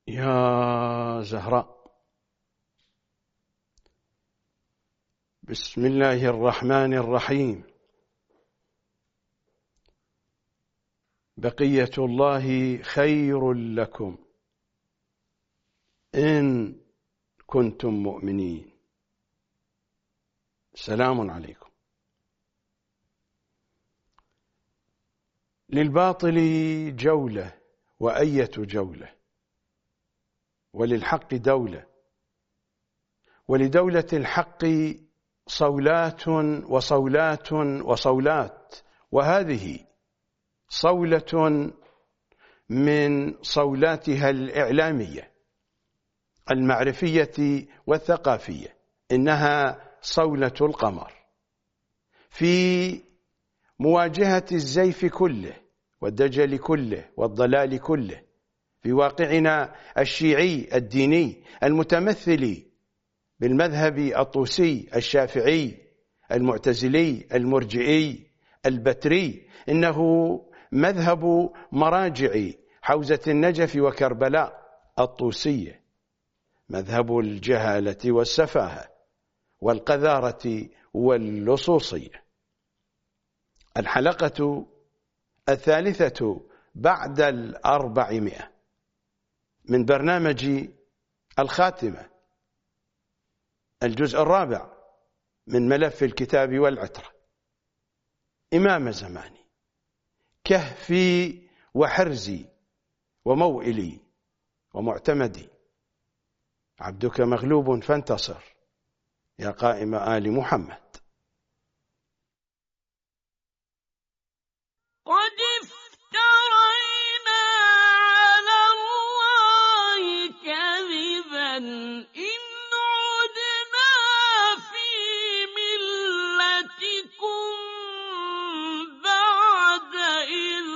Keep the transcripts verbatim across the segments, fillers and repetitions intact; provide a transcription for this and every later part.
يا زهراء، بسم الله الرحمن الرحيم. بقية الله خير لكم إن كنتم مؤمنين. سلام عليكم. للباطل جولة وأية جولة، وللحق دولة، ولدولة الحق صولات وصولات وصولات، وهذه صولة من صولاتها الإعلامية المعرفية والثقافية، إنها صولة القمر في مواجهة الزيف كله والدجل كله والضلال كله في واقعنا الشيعي الديني المتمثل بالمذهب الطوسي الشافعي المعتزلي المرجئي البتري. إنه مذهب مراجع حوزة النجف وكربلاء الطوسية، مذهب الجهالة والسفاهة والقذارة واللصوصية. الحلقة الثالثة بعد الأربعمائة من برنامج الخاتمة، الجزء الرابع من ملف الكتاب والعترة. إمام زماني، كهفي وحرزي وموئلي ومعتمدي، عبدك مغلوب فانتصر يا قائم آل محمد. قد افترينا على الله كذبا إن عدنا في ملتكم بعد إذ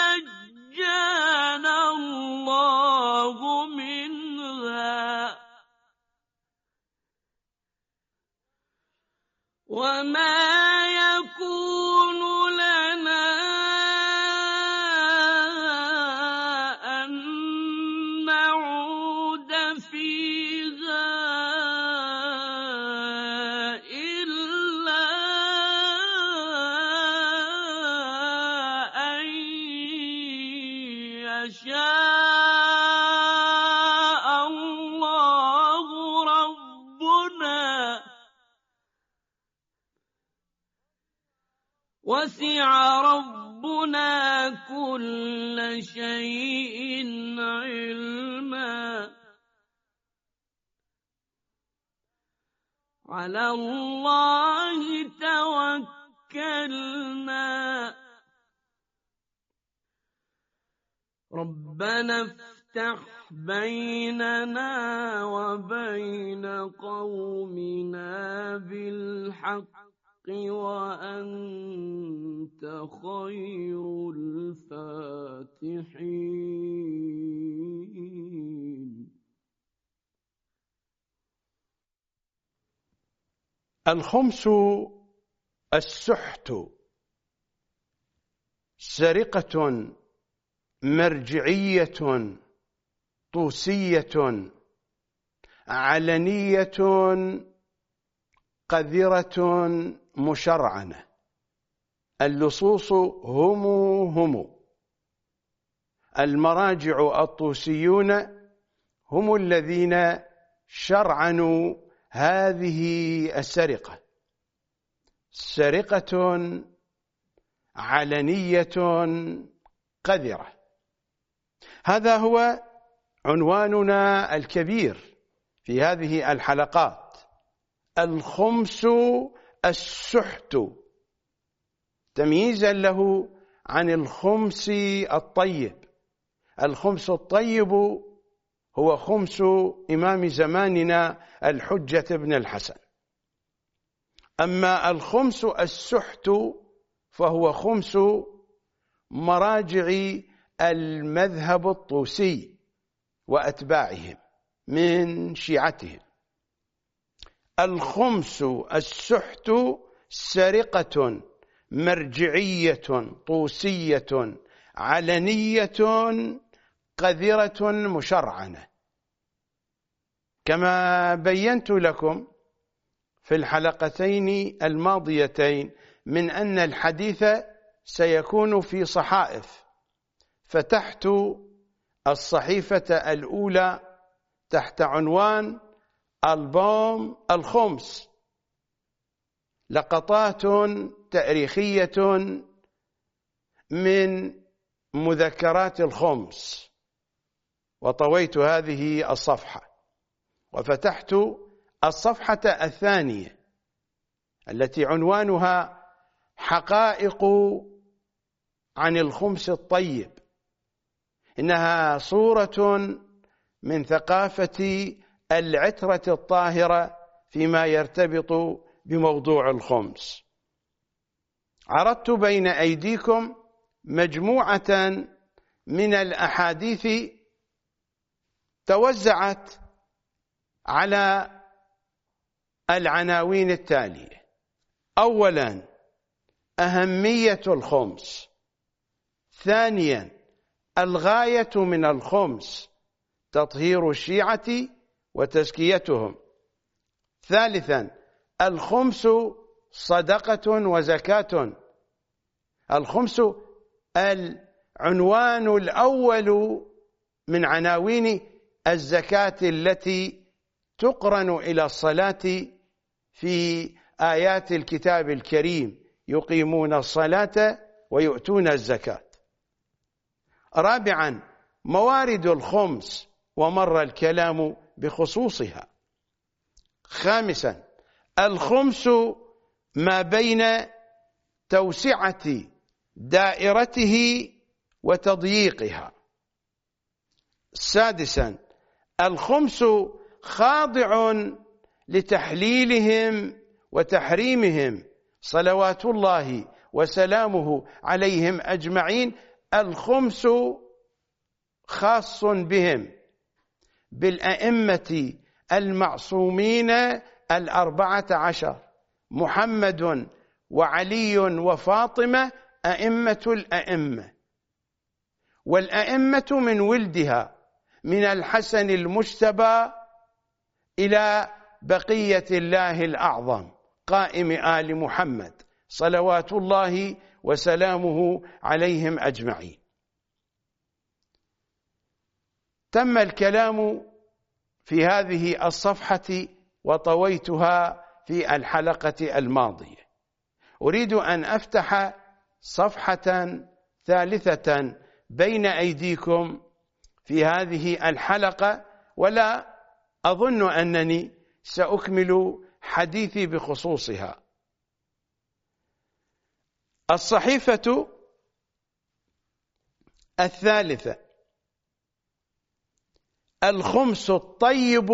نجانا الله منها، وما يكون لنا أن نعود فيها إلا أن يشاء الله ربنا، وسع ربنا كل شيء علما. على الله توكلنا. ربنا افتح بيننا وبين قومنا بالحق وأنت خير الفاتحين. الخمس السحت، سرقة مرجعية طوسية علنية قذرة مشرعنة. اللصوص هم هم المراجع الطوسيون، هم الذين شرعنوا هذه السرقة، سرقة علنية قذرة. هذا هو عنواننا الكبير في هذه الحلقات، الخمس السحت، تمييزا له عن الخمس الطيب. الخمس الطيب هو خمس إمام زماننا الحجة بن الحسن، أما الخمس السحت فهو خمس مراجع المذهب الطوسي وأتباعهم من شيعتهم. الخمس السحت سرقة مرجعية طوسية علنية قذرة مشرعنة. كما بينت لكم في الحلقتين الماضيتين من أن الحديث سيكون في صحائف، فتحت الصحيفة الأولى تحت عنوان ألبوم الخمس، لقطات تاريخية من مذكرات الخمس، وطويت هذه الصفحة وفتحت الصفحة الثانية التي عنوانها حقائق عن الخمس الطيب. إنها صورة من ثقافة العترة الطاهرة فيما يرتبط بموضوع الخمس. عرضت بين أيديكم مجموعة من الأحاديث توزعت على العناوين التالية: أولا، أهمية الخمس. ثانيا، الغاية من الخمس، تطهير الشيعة وتزكيتهم. ثالثا، الخمس صدقة وزكاة. الخمس العنوان الأول من عناوين الزكاة التي تقرن إلى الصلاة في آيات الكتاب الكريم: يقيمون الصلاة ويؤتون الزكاة. رابعا، موارد الخمس ومر الكلام بخصوصها. خامسا، الخمس ما بين توسعة دائرته وتضييقها. سادسا، الخمس خاضع لتحليلهم وتحريمهم صلوات الله وسلامه عليهم أجمعين. الخمس خاص بهم، بالأئمة المعصومين الأربعة عشر: محمد وعلي وفاطمة أئمة الأئمة، والأئمة من ولدها من الحسن المجتبى إلى بقية الله الأعظم قائم آل محمد صلوات الله وسلامه عليهم أجمعين. تم الكلام في هذه الصفحة وطويتها في الحلقة الماضية. أريد أن أفتح صفحة ثالثة بين أيديكم في هذه الحلقة، ولا أظن أنني سأكمل حديثي بخصوصها. الصحيفة الثالثة: الخمس الطيب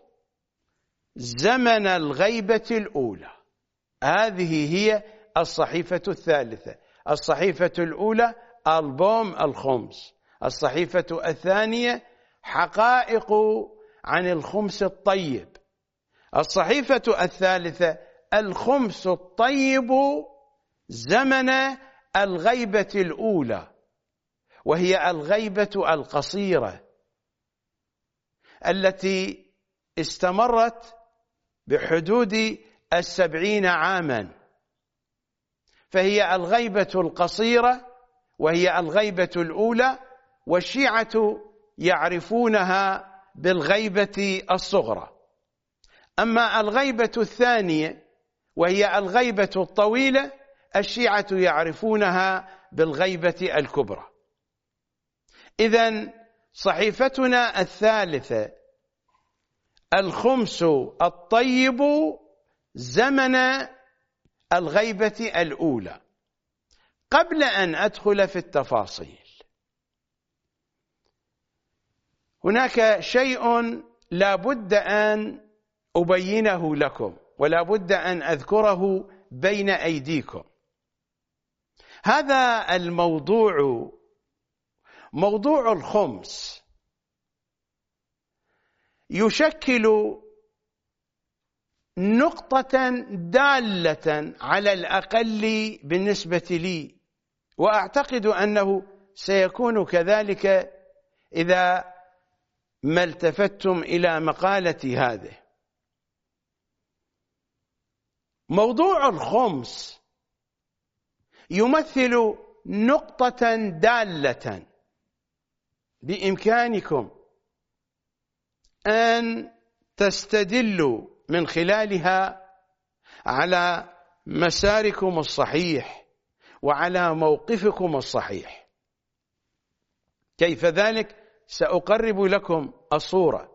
زمن الغيبة الأولى. هذه هي الصحيفة الثالثة. الصحيفة الأولى ألبوم الخمس، الصحيفة الثانية حقائق عن الخمس الطيب، الصحيفة الثالثة الخمس الطيب زمن الغيبة الأولى، وهي الغيبة القصيرة التي استمرت بحدود السبعين عاما. فهي الغيبة القصيرة وهي الغيبة الأولى، والشيعة يعرفونها بالغيبة الصغرى. أما الغيبة الثانية وهي الغيبة الطويلة، الشيعة يعرفونها بالغيبة الكبرى. إذن صحيفتنا الثالثة الخمس الطيب زمن الغيبة الأولى. قبل أن أدخل في التفاصيل، هناك شيء لا بد أن أبينه لكم ولا بد أن أذكره بين أيديكم. هذا الموضوع، موضوع الخمس، يشكل نقطة دالة على الأقل بالنسبة لي، وأعتقد أنه سيكون كذلك إذا ما التفتتم إلى مقالتي هذه. موضوع الخمس يمثل نقطة دالة بإمكانكم أن تستدلوا من خلالها على مساركم الصحيح وعلى موقفكم الصحيح. كيف ذلك؟ سأقرب لكم الصورة.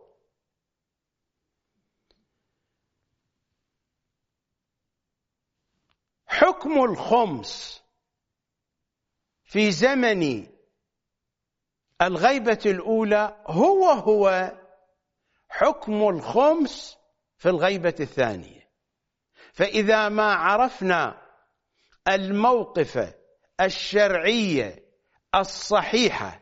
حكم الخمس في زمن الغيبة الأولى هو هو حكم الخمس في الغيبة الثانية. فإذا ما عرفنا الموقف الشرعي الصحيح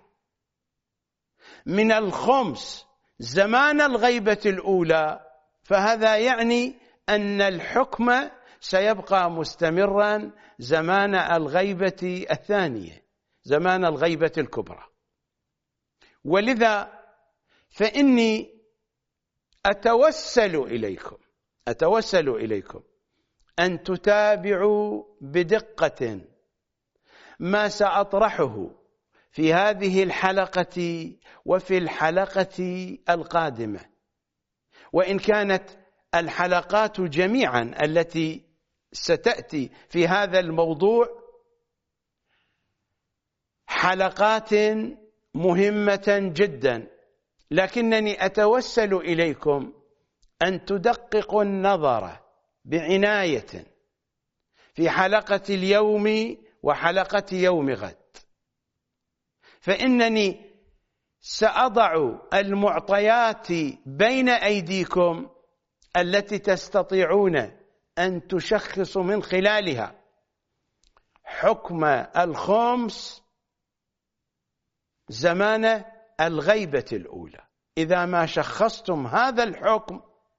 من الخمس زمان الغيبة الأولى، فهذا يعني أن الحكم سيبقى مستمرا زمان الغيبة الثانية، زمان الغيبة الكبرى. ولذا فإني أتوسل إليكم أتوسل إليكم أن تتابعوا بدقة ما سأطرحه في هذه الحلقة وفي الحلقة القادمة. وإن كانت الحلقات جميعا التي ستأتي في هذا الموضوع حلقات مهمة جدا، لكنني أتوسل إليكم أن تدققوا النظر بعناية في حلقة اليوم وحلقة يوم غد، فإنني سأضع المعطيات بين أيديكم التي تستطيعون أن تشخصوا من خلالها حكم الخمس زمان الغيبة الأولى. إذا ما شخصتم هذا الحكم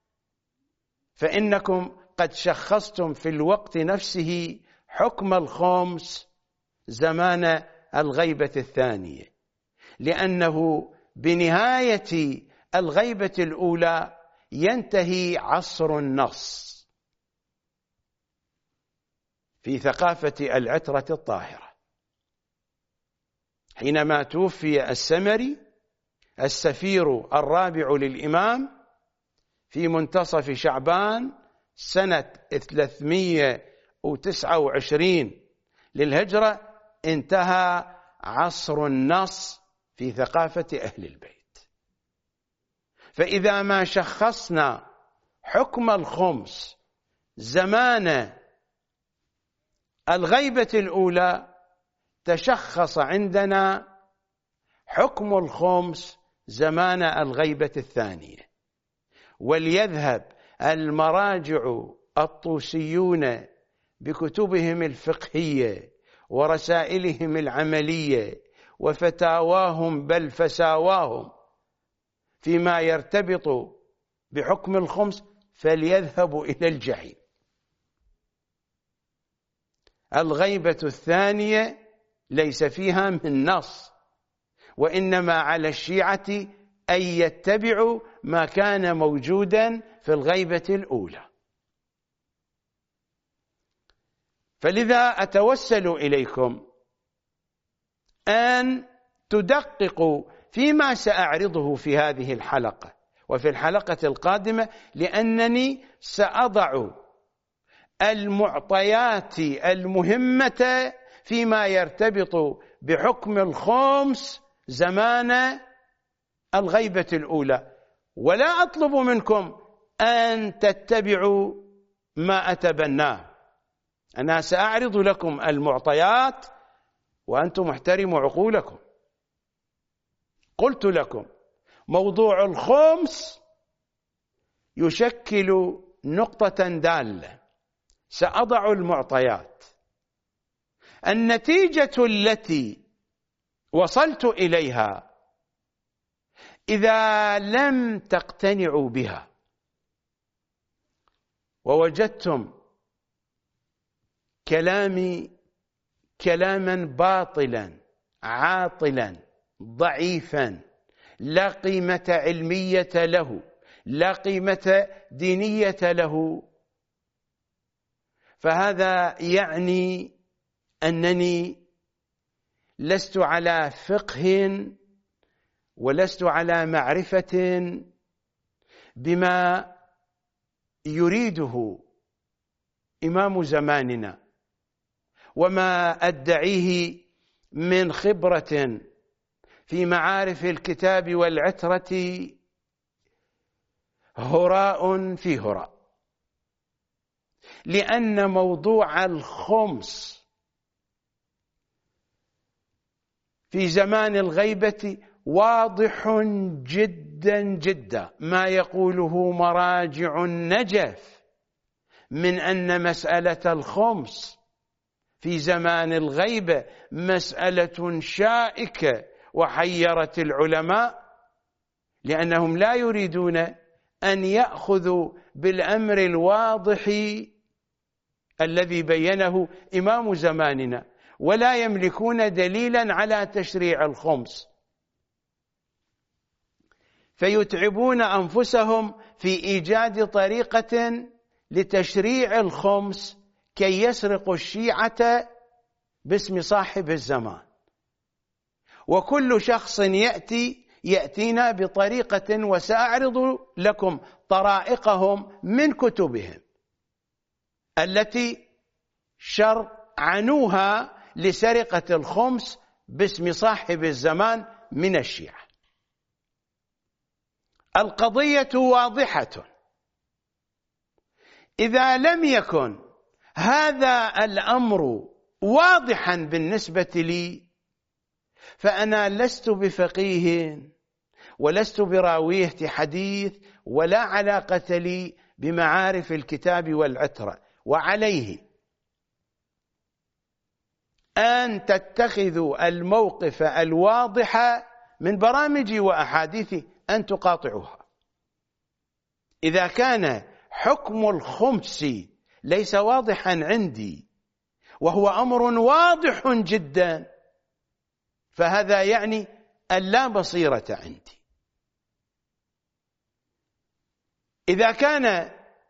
فإنكم قد شخصتم في الوقت نفسه حكم الخمس زمان الغيبة الثانية، لأنه بنهاية الغيبة الأولى ينتهي عصر النص في ثقافة العترة الطاهرة. حينما توفي السمري السفير الرابع للإمام في منتصف شعبان سنة ثلاثمئة وتسعة وعشرين للهجرة، انتهى عصر النص في ثقافة أهل البيت. فإذا ما شخصنا حكم الخمس زمان الغيبة الأولى تشخص عندنا حكم الخمس زمان الغيبة الثانية. وليذهب المراجع الطوسيون بكتبهم الفقهية ورسائلهم العملية وفتاواهم بل فساواهم فيما يرتبط بحكم الخمس فليذهبوا إلى الجحيم. الغيبة الثانية ليس فيها من نص، وإنما على الشيعة أن يتبعوا ما كان موجودا في الغيبة الأولى. فلذا أتوسل إليكم أن تدققوا فيما سأعرضه في هذه الحلقة وفي الحلقة القادمة، لأنني سأضع المعطيات المهمة فيما يرتبط بحكم الخمس زمان الغيبة الأولى، ولا أطلب منكم أن تتبعوا ما أتبناه. أنا سأعرض لكم المعطيات وأنتم احترموا عقولكم. قلت لكم موضوع الخمس يشكل نقطة دالة، سأضع المعطيات. النتيجة التي وصلت إليها إذا لم تقتنعوا بها ووجدتم كلامي كلاما باطلا عاطلا ضعيفا لا قيمة علمية له، لا قيمة دينية له. فهذا يعني أنني لست على فقه ولست على معرفة بما يريده إمام زماننا، وما أدعيه من خبرة في معارف الكتاب والعترة هراء في هراء، لأن موضوع الخمس في زمان الغيبة واضح جدا جدا، ما يقوله مراجع النجف من أن مسألة الخمس في زمان الغيبة مسألة شائكة وحيرت العلماء، لأنهم لا يريدون أن يأخذوا بالأمر الواضح الذي بينه إمام زماننا، ولا يملكون دليلا على تشريع الخمس، فيتعبون أنفسهم في إيجاد طريقة لتشريع الخمس كي يسرقوا الشيعة باسم صاحب الزمان. وكل شخص يأتي يأتينا بطريقة، وسأعرض لكم طرائقهم من كتبهم التي شرعنوها لسرقة الخمس باسم صاحب الزمان من الشيعة. القضية واضحة. إذا لم يكن هذا الأمر واضحا بالنسبة لي، فأنا لست بفقيه ولست براوية حديث، ولا علاقة لي بمعارف الكتاب والعترة. وعليه أن تتخذوا الموقف الواضح من برامجي وأحاديثي أن تقاطعوها. إذا كان حكم الخمس ليس واضحا عندي وهو أمر واضح جدا، فهذا يعني أن لا بصيرة عندي. إذا كان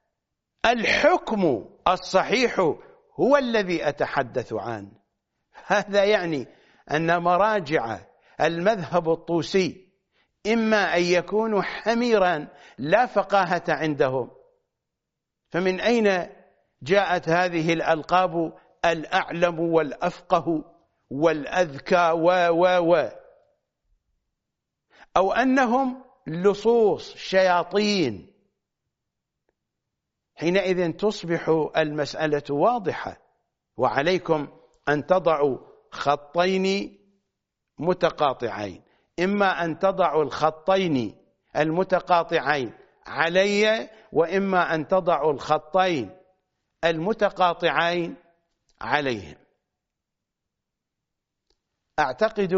الحكم الصحيح هو الذي أتحدث عنه، هذا يعني أن مراجع المذهب الطوسي إما أن يكونوا حميرا لا فقاهة عندهم. فمن أين جاءت هذه الألقاب الأعلم والأفقه والأذكى و و و أو أنهم لصوص شياطين؟ حينئذ تصبح المسألة واضحة. وعليكم أن تضعوا خطين متقاطعين، إما أن تضعوا الخطين المتقاطعين علي، وإما أن تضعوا الخطين المتقاطعين عليهم. أعتقد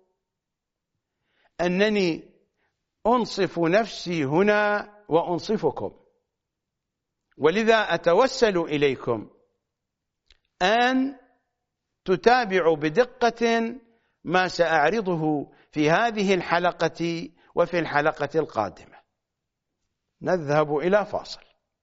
أنني أنصف نفسي هنا وأنصفكم، ولذا أتوسل إليكم أن تتابعوا بدقة ما سأعرضه في هذه الحلقة وفي الحلقة القادمة. نذهب إلى فاصل.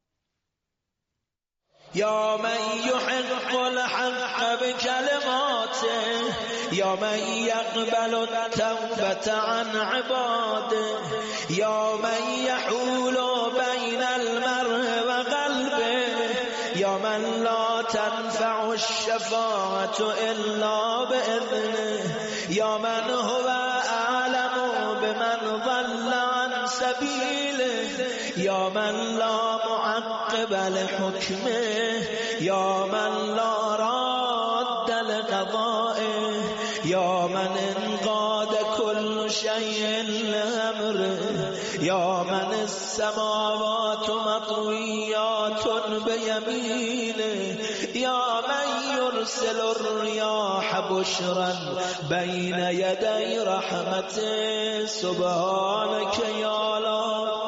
يا من يحق الحق بكلماته، يا من يقبل التوبة عن عباده، يا من يحول بين المرء وقلبه، يا من لا تنفع الشفاعة إلا بإذنه، يا من هو أعلم بمن ضل عن سبيله، يا من لا معقب لحكمه، يا من لا راد لقضائه، يا من انقاد كل شيء لأمره، يا من السماوات مطويات بيمينه، يا من يرسل الرياح بشرا بين يدي رحمته. سبحانك يا الله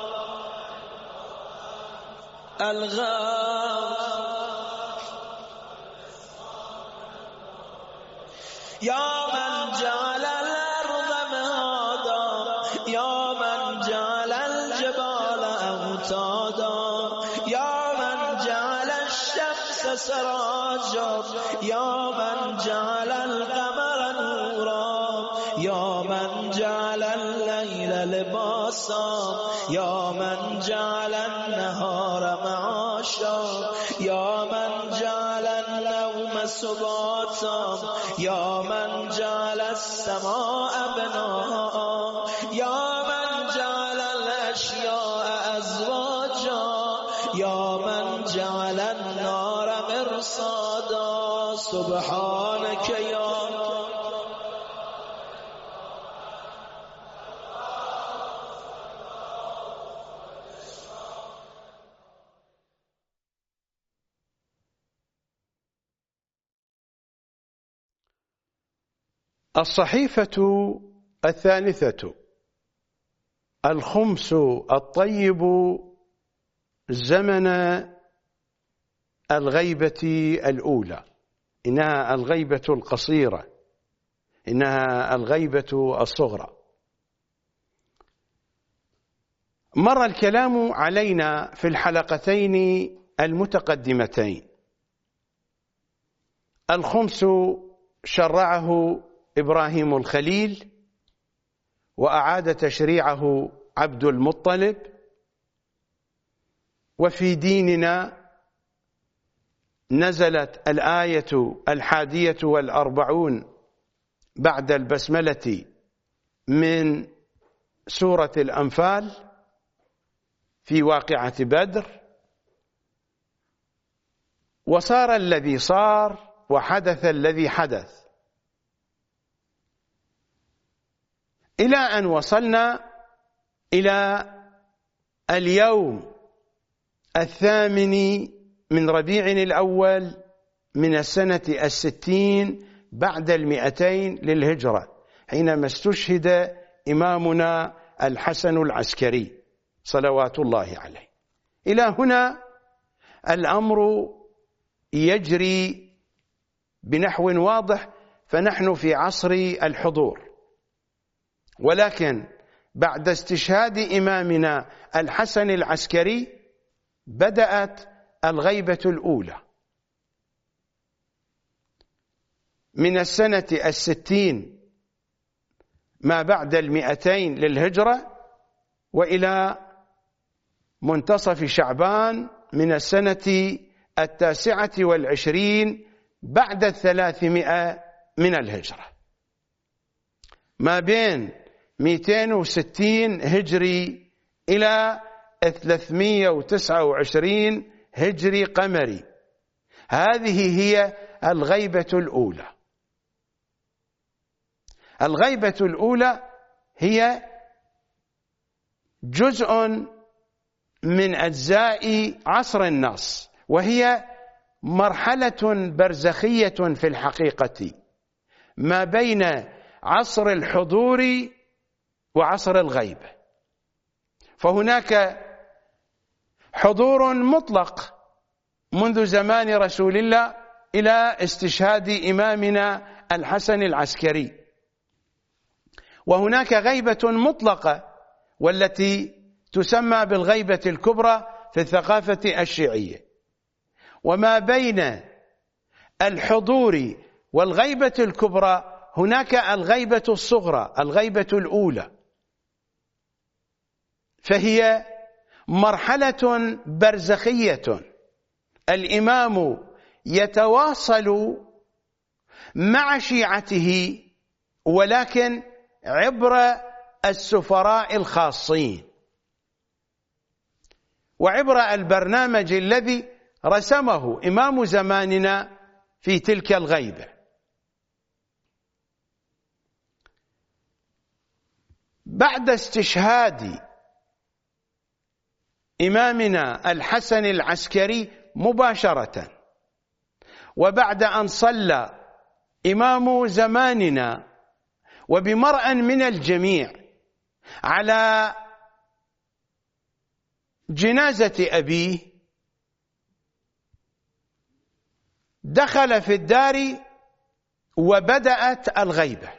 الغاف، يا من جعل الأرض مهادا، معتادا يا من جعل الشمس سراجا يا من جعل القمر نورا يا من جعل الليل لباسا يا من جعل النهار معاشا يا من جعل النوم سباتا يا من جعل السماء بناء يا من جعل الأشياء أزواجا يا من جعل النار مرصادا سبحانك يا الصحيفة الثالثة الخمس الطيب زمن الغيبة الأولى. إنها الغيبة القصيرة، إنها الغيبة الصغرى. مر الكلام علينا في الحلقتين المتقدمتين. الخمس شرعه إبراهيم الخليل وأعاد تشريعه عبد المطلب، وفي ديننا نزلت الآية الحادية والأربعون بعد البسملة من سورة الأنفال في واقعة بدر، وصار الذي صار وحدث الذي حدث، إلى أن وصلنا إلى اليوم الثامن من ربيع الأول من السنة الستين بعد المئتين للهجرة، حينما استشهد إمامنا الحسن العسكري صلوات الله عليه. إلى هنا الأمر يجري بنحو واضح، فنحن في عصر الحضور. ولكن بعد استشهاد إمامنا الحسن العسكري بدأت الغيبة الأولى من السنة الستين ما بعد المئتين للهجرة وإلى منتصف شعبان من السنة التاسعة والعشرين بعد الثلاثمائة من الهجرة. ما بين مئتين وستين هجري إلى ثلاثمائة وتسعة وعشرين هجري قمري. هذه هي الغيبة الأولى. الغيبة الأولى هي جزء من أجزاء عصر النص، وهي مرحلة برزخية في الحقيقة ما بين عصر الحضور وعصر الغيبة. فهناك حضور مطلق منذ زمان رسول الله إلى استشهاد إمامنا الحسن العسكري، وهناك غيبة مطلقة والتي تسمى بالغيبة الكبرى في الثقافة الشيعية. وما بين الحضور والغيبة الكبرى هناك الغيبة الصغرى، الغيبة الأولى، فهي مرحلة برزخية الإمام يتواصل مع شيعته، ولكن عبر السفراء الخاصين وعبر البرنامج الذي رسمه إمام زماننا في تلك الغيبة. بعد استشهاد إمامنا الحسن العسكري مباشرة، وبعد أن صلى إمام زماننا وبمرأ من الجميع على جنازة أبيه، دخل في الدار وبدأت الغيبة.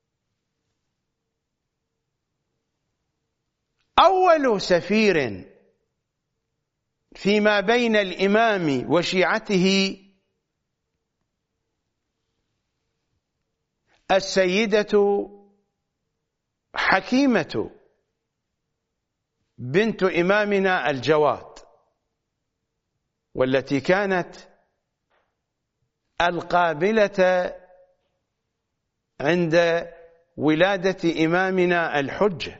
أول سفير فيما بين الإمام وشيعته السيدة حكيمة بنت إمامنا الجواد، والتي كانت القابلة عند ولادة إمامنا الحجة،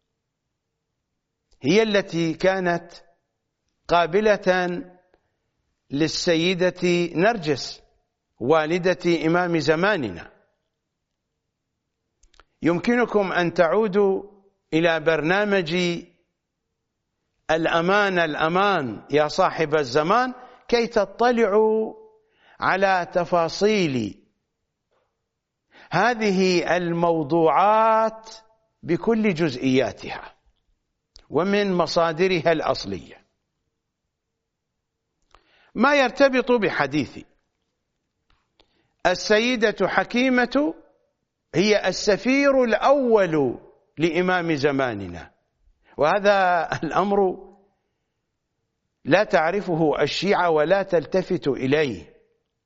هي التي كانت قابلة للسيدة نرجس والدة إمام زماننا. يمكنكم أن تعودوا إلى برنامج الأمان الأمان يا صاحب الزمان كي تطلعوا على تفاصيل هذه الموضوعات بكل جزئياتها ومن مصادرها الأصلية. ما يرتبط بحديثي، السيدة حكيمة هي السفير الأول لإمام زماننا، وهذا الأمر لا تعرفه الشيعة ولا تلتفت إليه.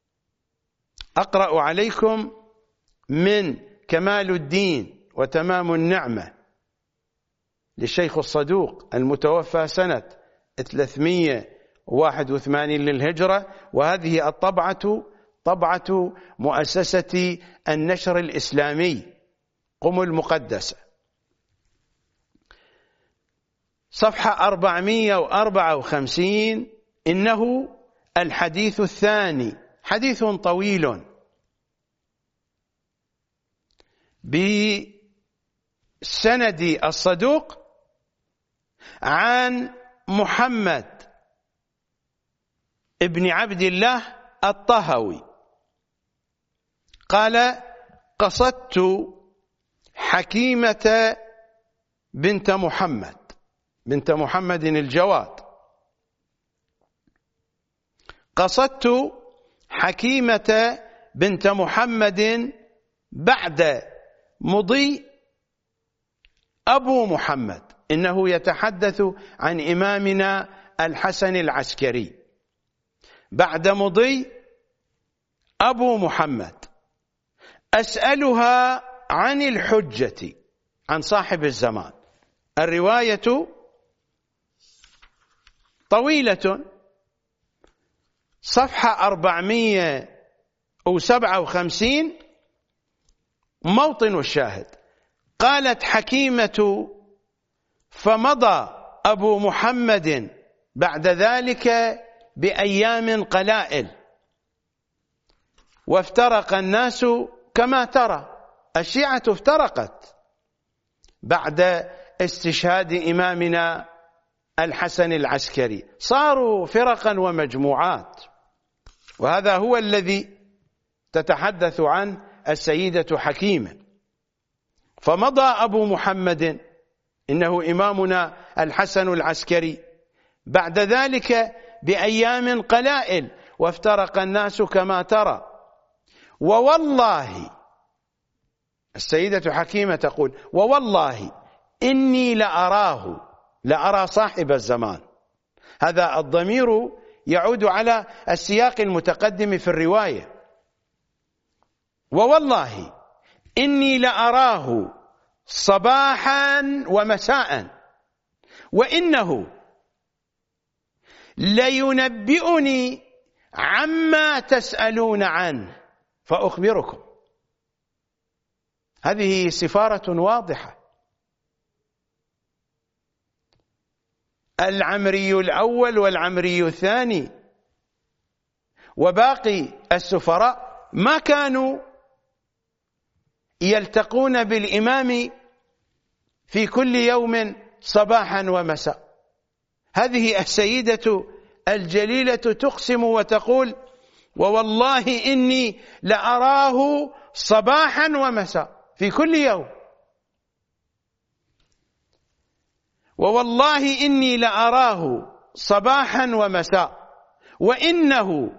أقرأ عليكم من كمال الدين وتمام النعمة للشيخ الصدوق المتوفى سنة ثلاثمئة وواحد وثمانين للهجرة، وهذه الطبعة طبعة مؤسسة النشر الإسلامي قم المقدسة، صفحة أربعمئة وأربعة وخمسين. إنه الحديث الثاني، حديث طويل بسند الصدوق عن محمد ابن عبد الله الطهوي قال: قصدت حكيمة بنت محمد بنت محمد الجواد، قصدت حكيمة بنت محمد بعد مضي أبو محمد. إنه يتحدث عن إمامنا الحسن العسكري. بعد مضي أبو محمد أسألها عن الحجة، عن صاحب الزمان. الرواية طويلة، صفحة أربعمئة وسبعة وخمسين، موطن الشاهد: قالت حكيمة: فمضى أبو محمد بعد ذلك بأيام قلائل، وافترق الناس كما ترى. الشيعة افترقت بعد استشهاد إمامنا الحسن العسكري، صاروا فرقا ومجموعات، وهذا هو الذي تتحدث عنه السيدة حكيمة. فمضى أبو محمد، إنه إمامنا الحسن العسكري، بعد ذلك بأيام قلائل، وافترق الناس كما ترى. ووالله، السيدة حكيمة تقول: ووالله إني لأراه، لأرى صاحب الزمان. هذا الضمير يعود على السياق المتقدم في الرواية. ووالله إني لأراه صباحا ومساء، وإنه لينبئني عما تسألون عنه فأخبركم. هذه سفارة واضحة. العمري الأول والعمري الثاني وباقي السفراء ما كانوا يلتقون بالإمام في كل يوم صباحا ومساء. هذه السيدة الجليلة تقسم وتقول: ووالله إني لأراه صباحا ومساء في كل يوم. ووالله إني لأراه صباحا ومساء، وإنه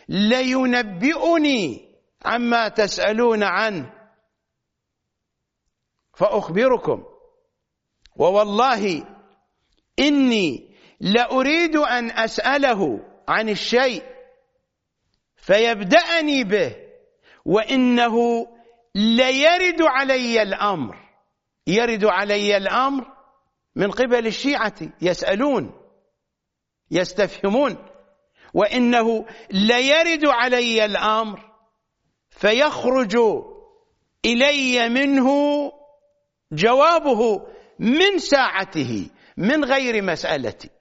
لينبئني عما تسألون عنه فأخبركم. ووالله إني لأريد أن أسأله عن الشيء فيبدأني به وإنه ليرد علي الأمر. يرد علي الأمر من قبل الشيعة، يسألون يستفهمون، وإنه ليرد علي الأمر فيخرج إلي منه جوابه من ساعته من غير مسألتي.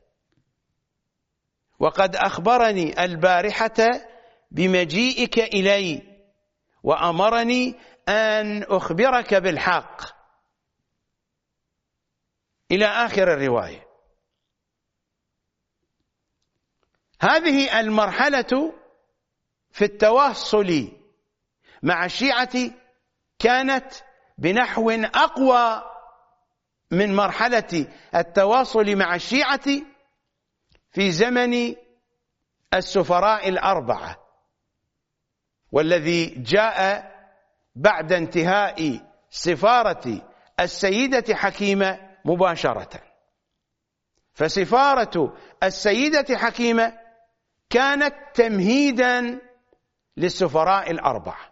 وقد أخبرني البارحة بمجيئك إلي وأمرني أن أخبرك بالحق، إلى آخر الرواية. هذه المرحلة في التواصل مع الشيعة كانت بنحو أقوى من مرحلة التواصل مع الشيعة في زمن السفراء الأربعة، والذي جاء بعد انتهاء سفارة السيدة حكيمة مباشرة. فسفارة السيدة حكيمة كانت تمهيدا للسفراء الأربعة.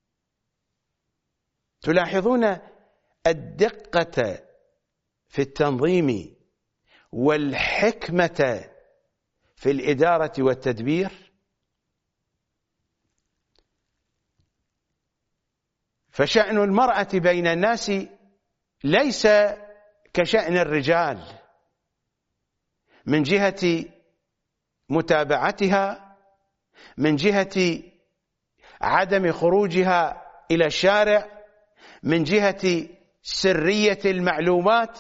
تلاحظون الدقة في التنظيم والحكمة في الإدارة والتدبير. فشأن المرأة بين الناس ليس كشأن الرجال من جهة متابعتها، من جهة عدم خروجها إلى الشارع، من جهة سرية المعلومات.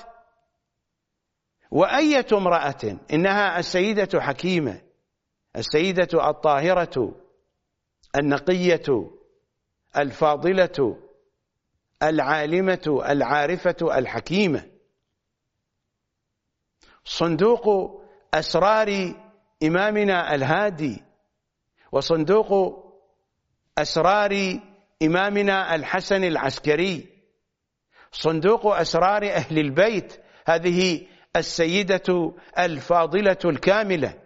وأية امرأة إنها السيدة حكيمة، السيدة الطاهرة النقية الفاضلة العالمة العارفة الحكيمة، صندوق أسرار إمامنا الهادي، وصندوق أسرار إمامنا الحسن العسكري، صندوق أسرار أهل البيت، هذه السيدة الفاضلة الكاملة.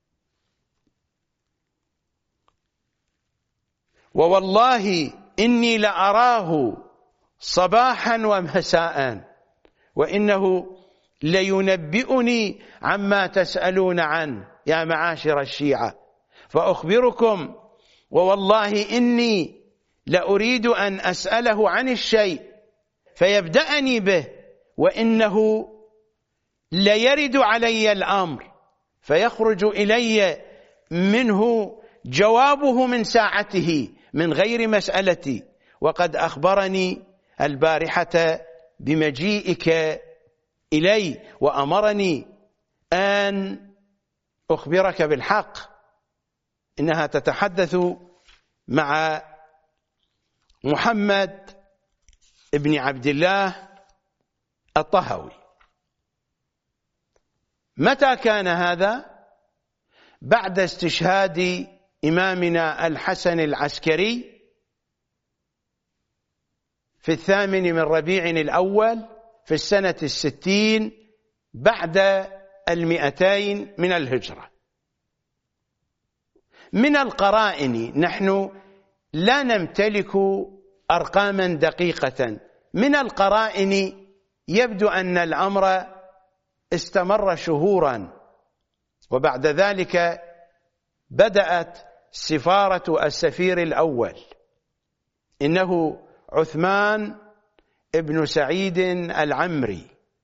ووالله إني لأراه صباحا ومساء وإنه لينبئني عما تسألون عنه يا معاشر الشيعة، فأخبركم ووالله إني لأريد أن أسأله عن الشيء فيبدأني به وإنه ليرد علي الأمر فيخرج إلي منه جوابه من ساعته من غير مسألتي. وقد أخبرني البارحة بمجيئك إلي وأمرني أن أخبرك بالحق. إنها تتحدث مع محمد ابن عبد الله الطهوي. متى كان هذا؟ بعد استشهاد إمامنا الحسن العسكري في الثامن من ربيع الأول في السنة الستين بعد المئتين من الهجرة. من القرائن، نحن لا نمتلك أرقاما دقيقة، من القرائن يبدو أن الأمر استمر شهورا، وبعد ذلك بدأت سفارة السفير الأول إنه عثمان ابن سعيد العمري،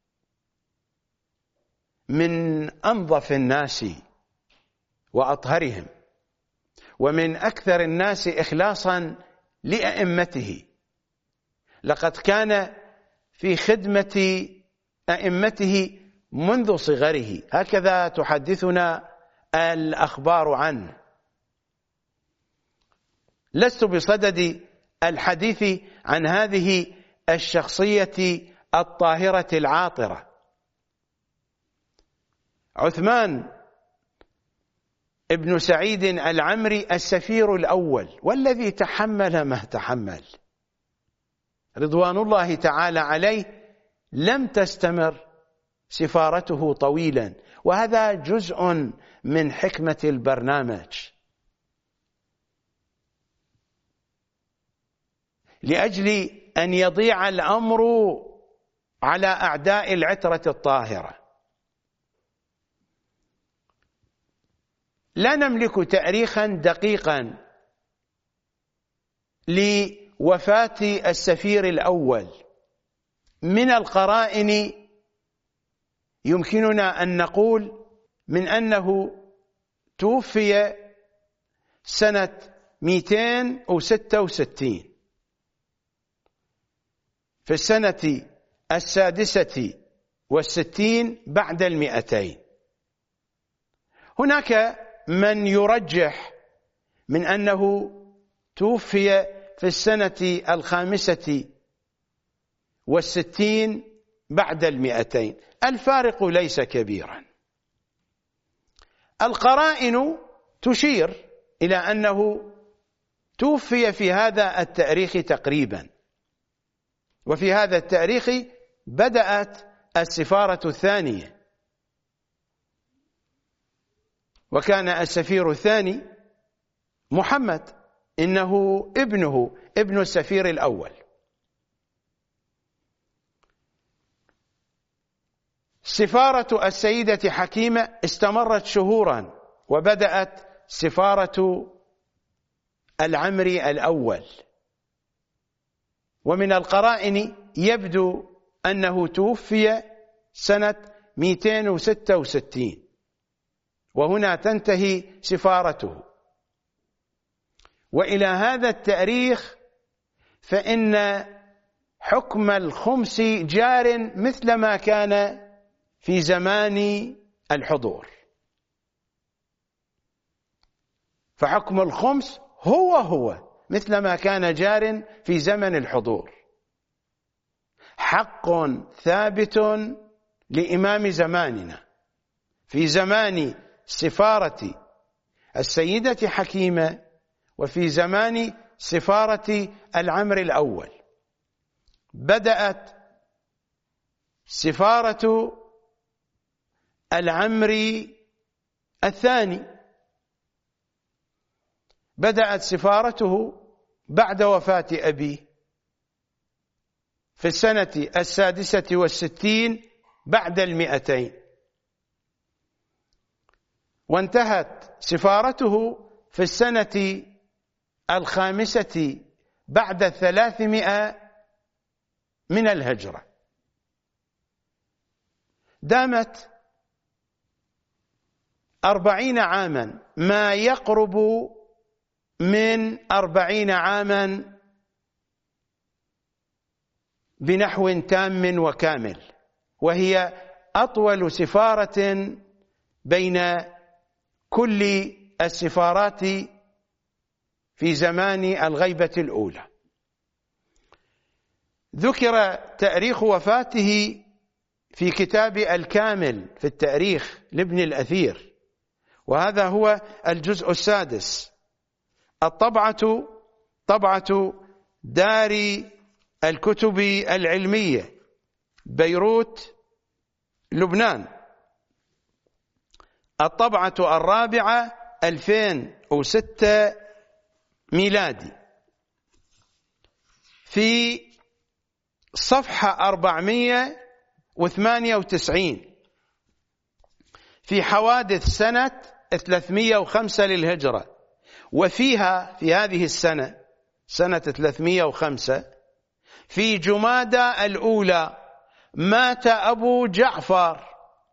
من أنظف الناس وأطهرهم ومن أكثر الناس إخلاصا لأئمته. لقد كان في خدمة أئمته منذ صغره، هكذا تحدثنا الأخبار عنه. لست بصدد الحديث عن هذه الشخصية الطاهرة العاطرة. عثمان ابن سعيد العمري السفير الأول، والذي تحمل ما تحمل رضوان الله تعالى عليه، لم تستمر سفارته طويلا، وهذا جزء من حكمة البرنامج، لأجل أن يضيع الأمر على أعداء العترة الطاهرة. لا نملك تاريخا دقيقا لوفاة السفير الأول. من القرائن يمكننا أن نقول من أنه توفي سنة مئتين وستة وستين في السنة السادسة والستين بعد المئتين. هناك من يرجح من أنه توفي في السنة الخامسة والستين بعد المئتين، الفارق ليس كبيرا. القرائن تشير إلى أنه توفي في هذا التاريخ تقريبا، وفي هذا التاريخ بدأت السفارة الثانية، وكان السفير الثاني محمد، إنه ابنه ابن السفير الأول. سفارة السيدة حكيمة استمرت شهورا، وبدأت سفارة العمري الأول، ومن القرائن يبدو أنه توفي سنة مئتين وستة وستين، وهنا تنتهي سفارته. وإلى هذا التاريخ فإن حكم الخمس جار مثل ما كان في زمان الحضور، فحكم الخمس هو هو مثل ما كان جار في زمن الحضور، حق ثابت لإمام زماننا في زمان سفارة السيدة حكيمة وفي زمان سفارة العمري الأول. بدأت سفارة العمري الثاني، بدأت سفارته بعد وفاة أبيه في السنة السادسة والستين بعد المئتين، وانتهت سفارته في السنة الخامسة بعد الثلاثمائة من الهجرة. دامت أربعين عاما، ما يقرب من أربعين عاما بنحو تام وكامل، وهي أطول سفارة بين كل السفارات في زمان الغيبة الأولى. ذكر تاريخ وفاته في كتاب الكامل في التاريخ لابن الأثير، وهذا هو الجزء السادس. الطبعة طبعة دار الكتب العلمية بيروت لبنان، الطبعة الرابعة ألفين وستة ميلادي، في صفحة أربعمائة وثمانية وتسعين، في حوادث سنة ثلاثمائة وخمسة للهجرة. وفيها في هذه السنة سنة ثلاثمائة وخمسة في جمادى الأولى مات أبو جعفر.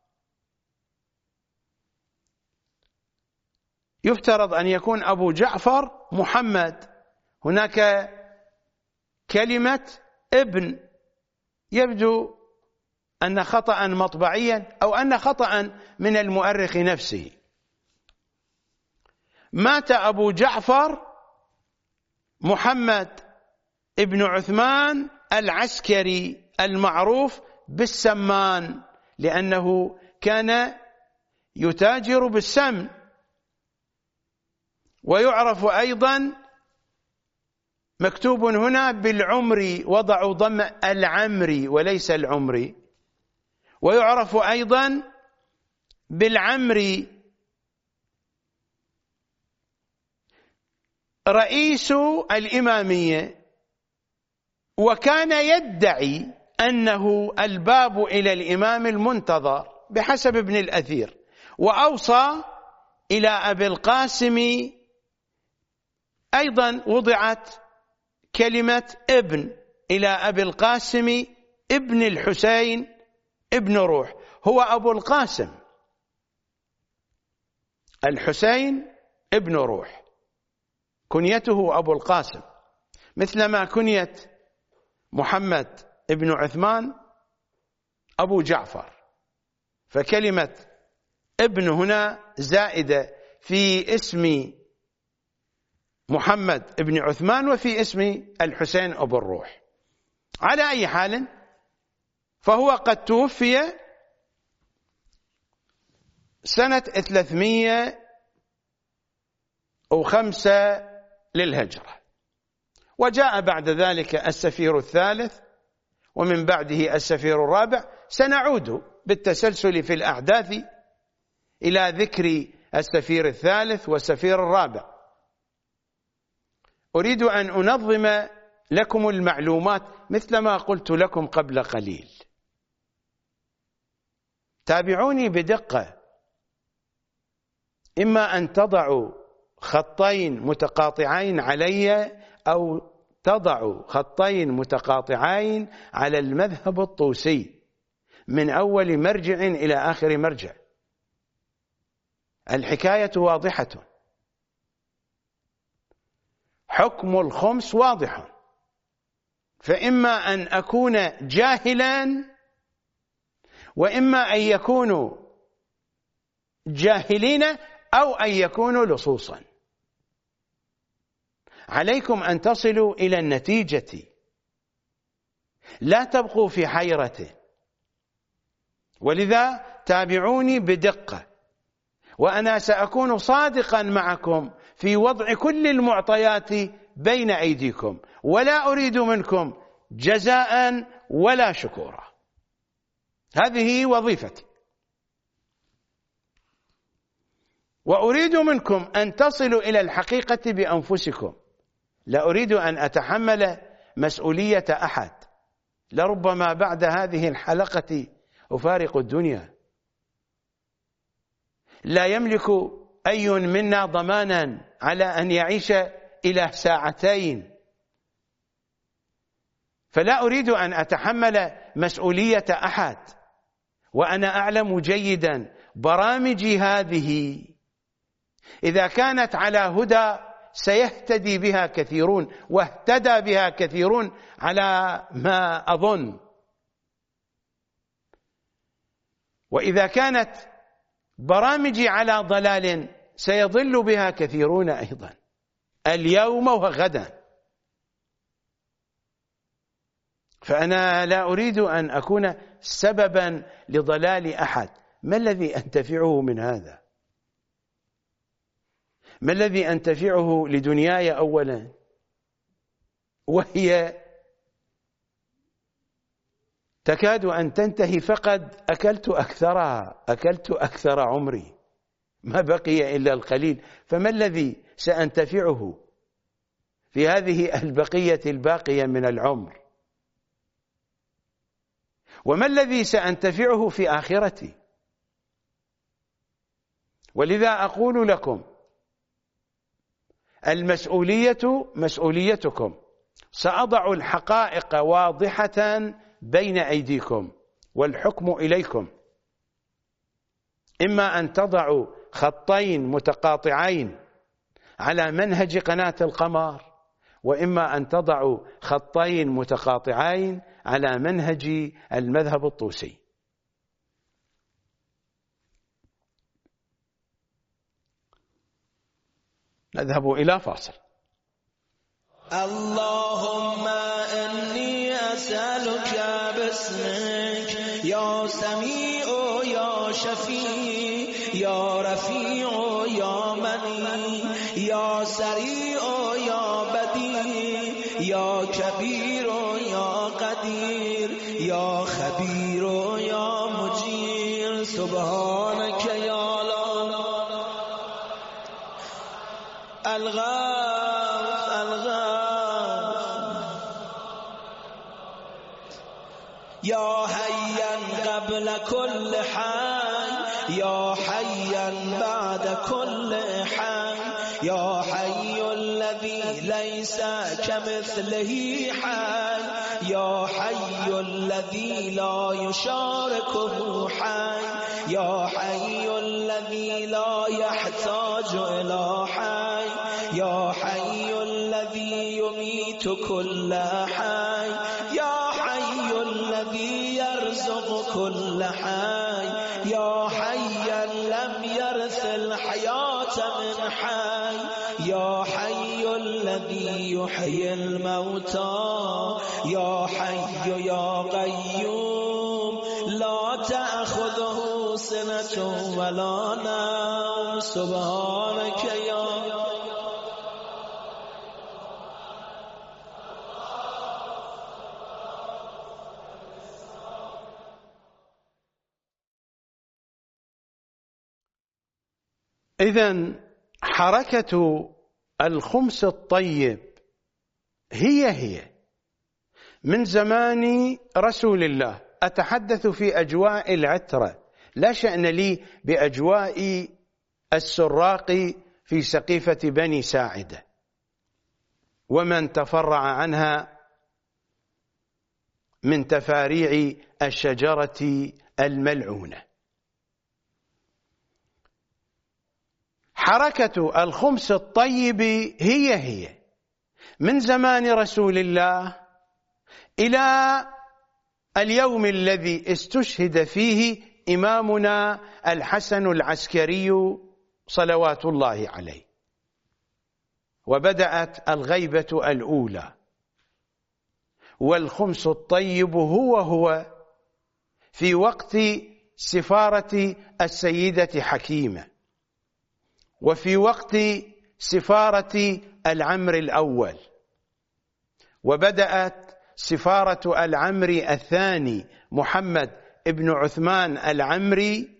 يفترض أن يكون أبو جعفر محمد، هناك كلمة ابن، يبدو أن خطأ مطبعيا أو أن خطأ من المؤرخ نفسه. مات أبو جعفر محمد ابن عثمان العسكري المعروف بالسمان، لأنه كان يتاجر بالسمن، ويعرف أيضا مكتوب هنا بالعمري، وضعوا ضم العمري وليس العمري، ويعرف أيضا بالعمري، رئيس الإمامية، وكان يدعي أنه الباب إلى الإمام المنتظر بحسب ابن الأثير، وأوصى إلى أبي القاسم، أيضا وضعت كلمة ابن إلى أبي القاسم ابن الحسين ابن روح، هو أبو القاسم الحسين ابن روح، كنيته أبو القاسم، مثلما كنية محمد ابن عثمان أبو جعفر، فكلمة ابن هنا زائدة في اسم محمد ابن عثمان وفي اسم الحسين أبو الروح. على أي حال، فهو قد توفي سنة ثلاثمئة وخمسة للهجرة، وجاء بعد ذلك السفير الثالث، ومن بعده السفير الرابع. سنعود بالتسلسل في الأحداث إلى ذكر السفير الثالث والسفير الرابع. أريد أن أنظم لكم المعلومات مثل ما قلت لكم قبل قليل. تابعوني بدقة، إما أن تضعوا خطين متقاطعين علي أو تضعوا خطين متقاطعين على المذهب الطوسي من أول مرجع إلى آخر مرجع. الحكاية واضحة، حكم الخمس واضح، فإما أن أكون جاهلا وإما أن يكونوا جاهلين أو أن يكونوا لصوصا. عليكم أن تصلوا إلى النتيجة، لا تبقوا في حيرة. ولذا تابعوني بدقة، وأنا سأكون صادقا معكم في وضع كل المعطيات بين أيديكم، ولا أريد منكم جزاء ولا شكورا. هذه وظيفتي، وأريد منكم أن تصلوا إلى الحقيقة بأنفسكم. لا أريد أن أتحمل مسؤولية أحد، لربما بعد هذه الحلقة أفارق الدنيا. لا يملك أي منا ضمانا على أن يعيش إلى ساعتين، فلا أريد أن أتحمل مسؤولية أحد. وأنا أعلم جيدا برامجي هذه إذا كانت على هدى سيهتدي بها كثيرون، واهتدى بها كثيرون على ما أظن، وإذا كانت برامجي على ضلال سيضل بها كثيرون أيضا اليوم وغدا. فأنا لا أريد أن أكون سببا لضلال أحد. ما الذي أنتفعه من هذا؟ ما الذي أنتفعه لدنياي أولا، وهي تكاد أن تنتهي، فقد أكلت أكثرها، أكلت أكثر عمري، ما بقي إلا القليل. فما الذي سأنتفعه في هذه البقية الباقية من العمر؟ وما الذي سأنتفعه في آخرتي؟ ولذا أقول لكم المسؤولية مسؤوليتكم. سأضع الحقائق واضحة بين أيديكم والحكم إليكم. إما أن تضعوا خطين متقاطعين على منهج قناة القمر، وإما أن تضعوا خطين متقاطعين على منهج المذهب الطوسي. نذهب إلى فاصل. اللهم إني أسألك باسمك يا سميع يا شفيع يا رفيع يا مني يا سريع يا بديع يا كبير يا قدير يا خبير يا مجيب سبحانك يا لا الغاث الغاث يا حيا قبل كل حي يا حيا بعد كل حي يا حي الذي ليس كمثله حي يا حي الذي لا يشاركه حي يا حي الذي لا يحتاج إلى حي يا حي الذي يميت كل حي يا حي الذي يرزق كل حي يا حيا لم يرث الحياة من حي يا حي الذي يحيي الموتى يا حي يا قيوم لا تأخذه سنة ولا نوم سبحانك يا إذن حركة الخمس الطيب هي هي من زمان رسول الله. أتحدث في أجواء العترة، لا شأن لي بأجواء السراق في سقيفة بني ساعدة ومن تفرع عنها من تفاريع الشجرة الملعونة. حركة الخمس الطيب هي هي من زمان رسول الله إلى اليوم الذي استشهد فيه إمامنا الحسن العسكري صلوات الله عليه، وبدأت الغيبة الأولى. والخمس الطيب هو هو في وقت سفارة السيدة حكيمة، وفي وقت سفارة العمر الأول، وبدأت سفارة العمري الثاني محمد ابن عثمان العمري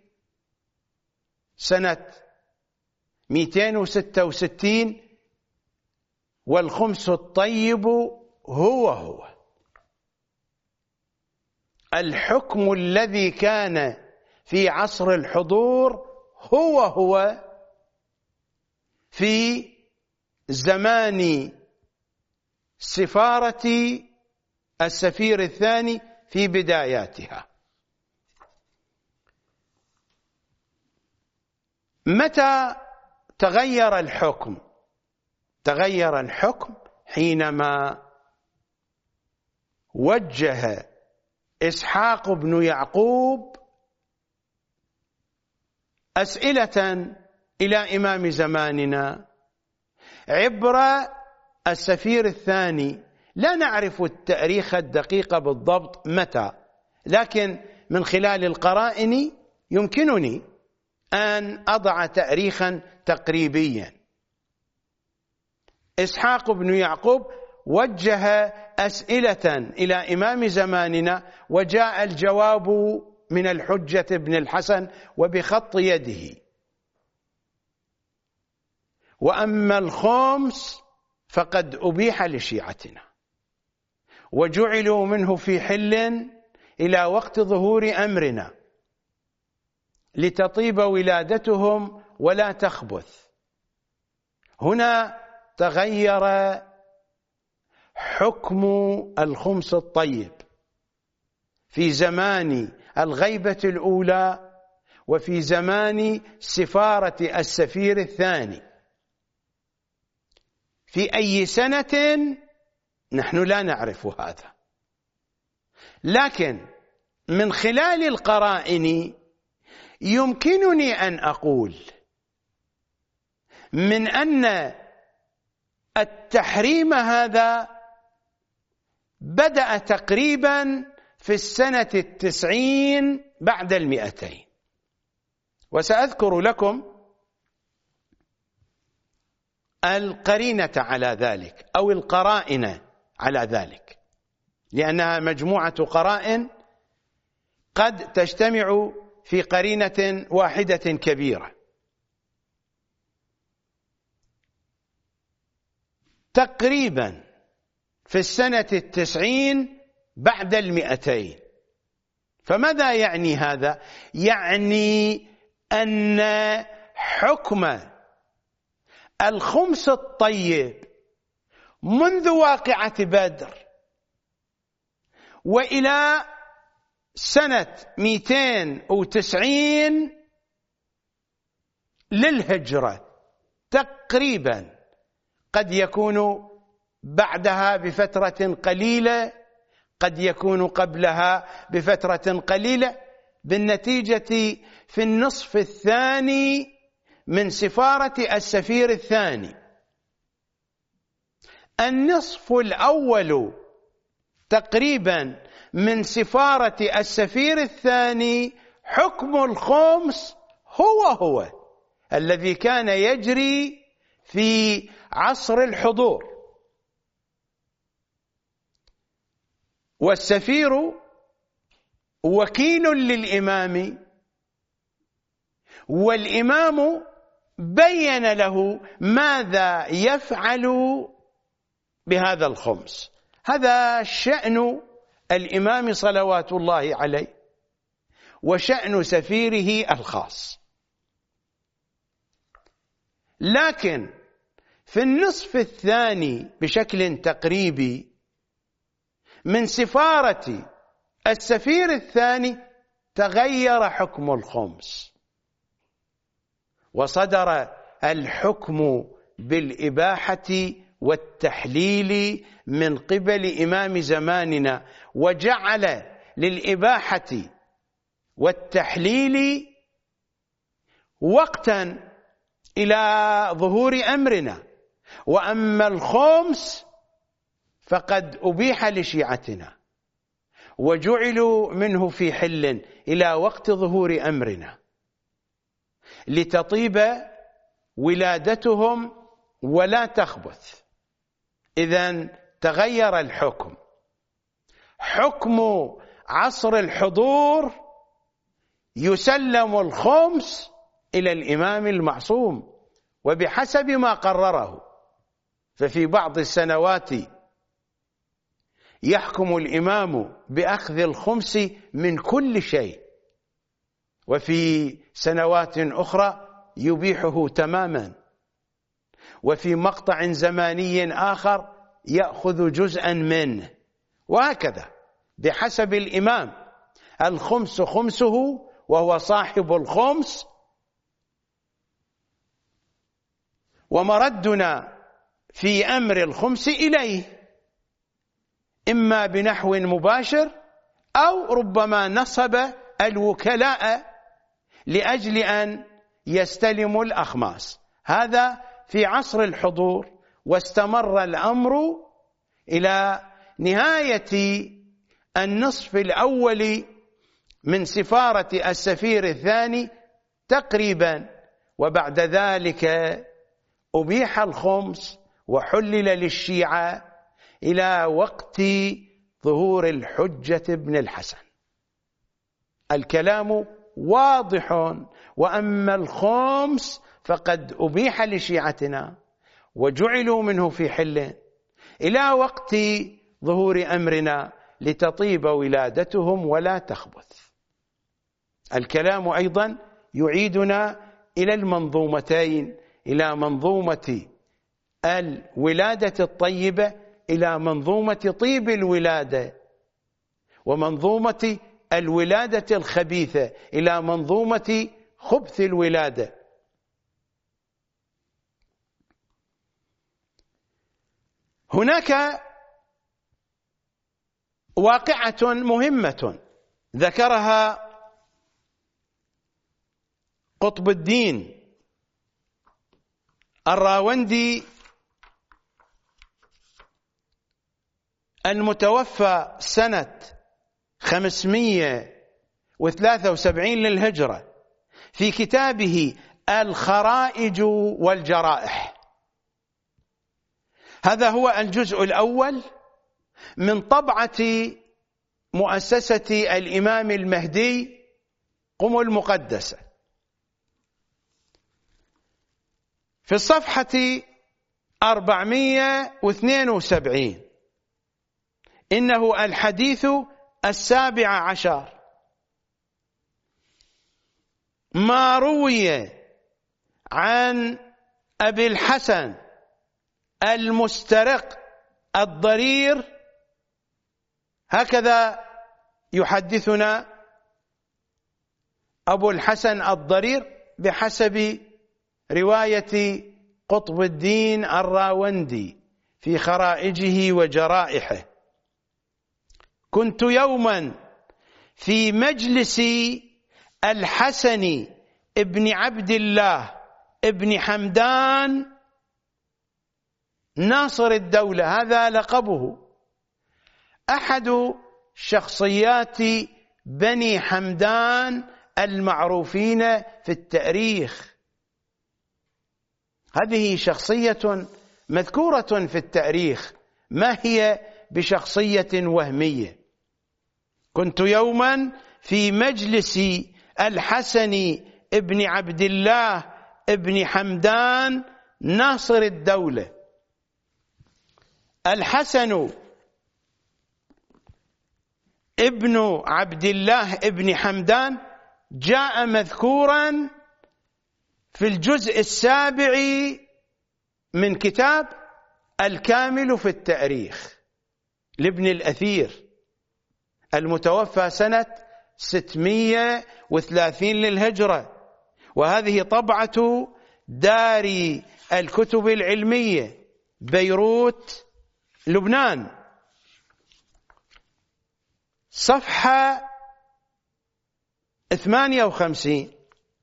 سنة مئتين وستة وستين. والخمس الطيب هو هو الحكم الذي كان في عصر الحضور هو هو في زمان سفارة السفير الثاني في بداياتها. متى تغير الحكم؟ تغير الحكم حينما وجه إسحاق بن يعقوب أسئلة إلى إمام زماننا عبر السفير الثاني. لا نعرف التاريخ الدقيق بالضبط متى، لكن من خلال القرائن يمكنني أن أضع تاريخا تقريبيا. إسحاق بن يعقوب وجه أسئلة إلى إمام زماننا، وجاء الجواب من الحجة بن الحسن وبخط يده. وأما الخمس فقد أبيح لشيعتنا وجعلوا منه في حل إلى وقت ظهور أمرنا لتطيب ولادتهم ولا تخبث. هنا تغير حكم الخمس الطيب في زمان الغيبة الأولى وفي زمان سفارة السفير الثاني. في أي سنة نحن لا نعرف هذا، لكن من خلال القرائن يمكنني أن أقول من أن التحريم هذا بدأ تقريبا في السنة التسعين بعد المئتين. وسأذكر لكم القرينة على ذلك أو القرائن على ذلك، لأنها مجموعة قرائن قد تجتمع في قرينة واحدة كبيرة. تقريبا في السنة التسعين بعد المئتين. فماذا يعني هذا؟ يعني أن حكم الخمس الطيب منذ واقعة بدر وإلى سنة مئتين وتسعين للهجرة تقريبا، قد يكون بعدها بفترة قليلة، قد يكون قبلها بفترة قليلة، بالنتيجة في النصف الثاني من سفارة السفير الثاني. النصف الأول تقريبا من سفارة السفير الثاني حكم الخمس هو هو الذي كان يجري في عصر الحضور، والسفير وكيل للإمام، والإمام بين له ماذا يفعل بهذا الخمس. هذا شأن الإمام صلوات الله عليه وشأن سفيره الخاص. لكن في النصف الثاني بشكل تقريبي من سفارة السفير الثاني تغير حكم الخمس، وصدر الحكم بالإباحة والتحليل من قبل إمام زماننا، وجعل للإباحة والتحليل وقتا إلى ظهور أمرنا، وأما الخمس فقد أبيح لشيعتنا وجعلوا منه في حل إلى وقت ظهور أمرنا لتطيب ولادتهم ولا تخبث. إذن تغير الحكم. حكم عصر الحضور يسلم الخمس إلى الإمام المعصوم وبحسب ما قرره. ففي بعض السنوات يحكم الإمام بأخذ الخمس من كل شيء، وفي سنوات أخرى يبيحه تماما، وفي مقطع زماني آخر يأخذ جزءا منه، وهكذا بحسب الإمام. الخمس خمسه وهو صاحب الخمس، ومردنا في أمر الخمس إليه إما بنحو مباشر أو ربما نصب الوكلاء لأجل أن يستلموا الأخماس. هذا في عصر الحضور، واستمر الأمر إلى نهاية النصف الأول من سفارة السفير الثاني تقريبا، وبعد ذلك أبيح الخمس وحلل للشيعة إلى وقت ظهور الحجة بن الحسن. الكلام واضح. وأما الخمس فقد أبيح لشيعتنا وجعلوا منه في حل إلى وقت ظهور أمرنا لتطيب ولادتهم ولا تخبث. الكلام أيضا يعيدنا إلى المنظومتين، إلى منظومة الولادة الطيبة، إلى منظومة طيب الولادة، ومنظومة الولادة الخبيثة إلى منظومة خبث الولادة. هناك واقعة مهمة ذكرها قطب الدين الراوندي المتوفى سنة خمسمئة وثلاثة وسبعين للهجرة في كتابه الخرائج والجرائح. هذا هو الجزء الأول من طبعة مؤسسة الإمام المهدي قم المقدسة. في الصفحة أربعمائة واثنين وسبعين إنه الحديث السابع عشر: ما روي عن أبي الحسن المسترق الضرير، هكذا يحدثنا أبو الحسن الضرير بحسب رواية قطب الدين الراوندي في خرائجه وجرائحه: كنت يوما في مجلس الحسن ابن عبد الله ابن حمدان ناصر الدولة، هذا لقبه، أحد شخصيات بني حمدان المعروفين في التاريخ. هذه شخصية مذكورة في التاريخ، ما هي بشخصية وهمية. كنت يوما في مجلس الحسن ابن عبد الله ابن حمدان ناصر الدولة. الحسن ابن عبد الله ابن حمدان جاء مذكورا في الجزء السابع من كتاب الكامل في التاريخ لابن الأثير، المتوفى سنة ستمائة وثلاثين للهجرة، وهذه طبعة دار الكتب العلمية بيروت لبنان. صفحة ثمانية وخمسين: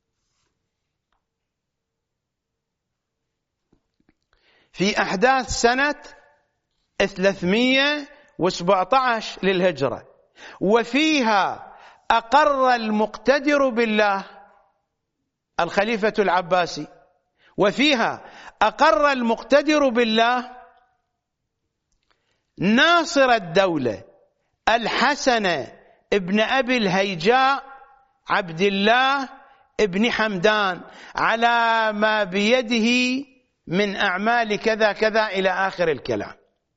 في أحداث سنة ثلاثمائة وسبعة عشر للهجرة، وفيها أقر المقتدر بالله الخليفة العباسي، وفيها أقر المقتدر بالله ناصر الدولة الحسن ابن أبي الهيجاء عبد الله ابن حمدان على ما بيده من أعمال كذا كذا إلى آخر الكلام.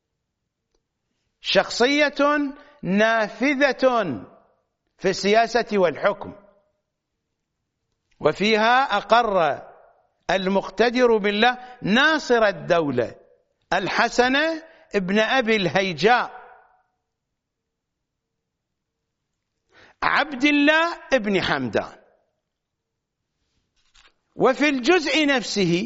شخصية نافذة في السياسة والحكم، وفيها أقر المقتدر بالله ناصر الدولة الحسن ابن أبي الهيجاء عبد الله ابن حمدان. وفي الجزء نفسه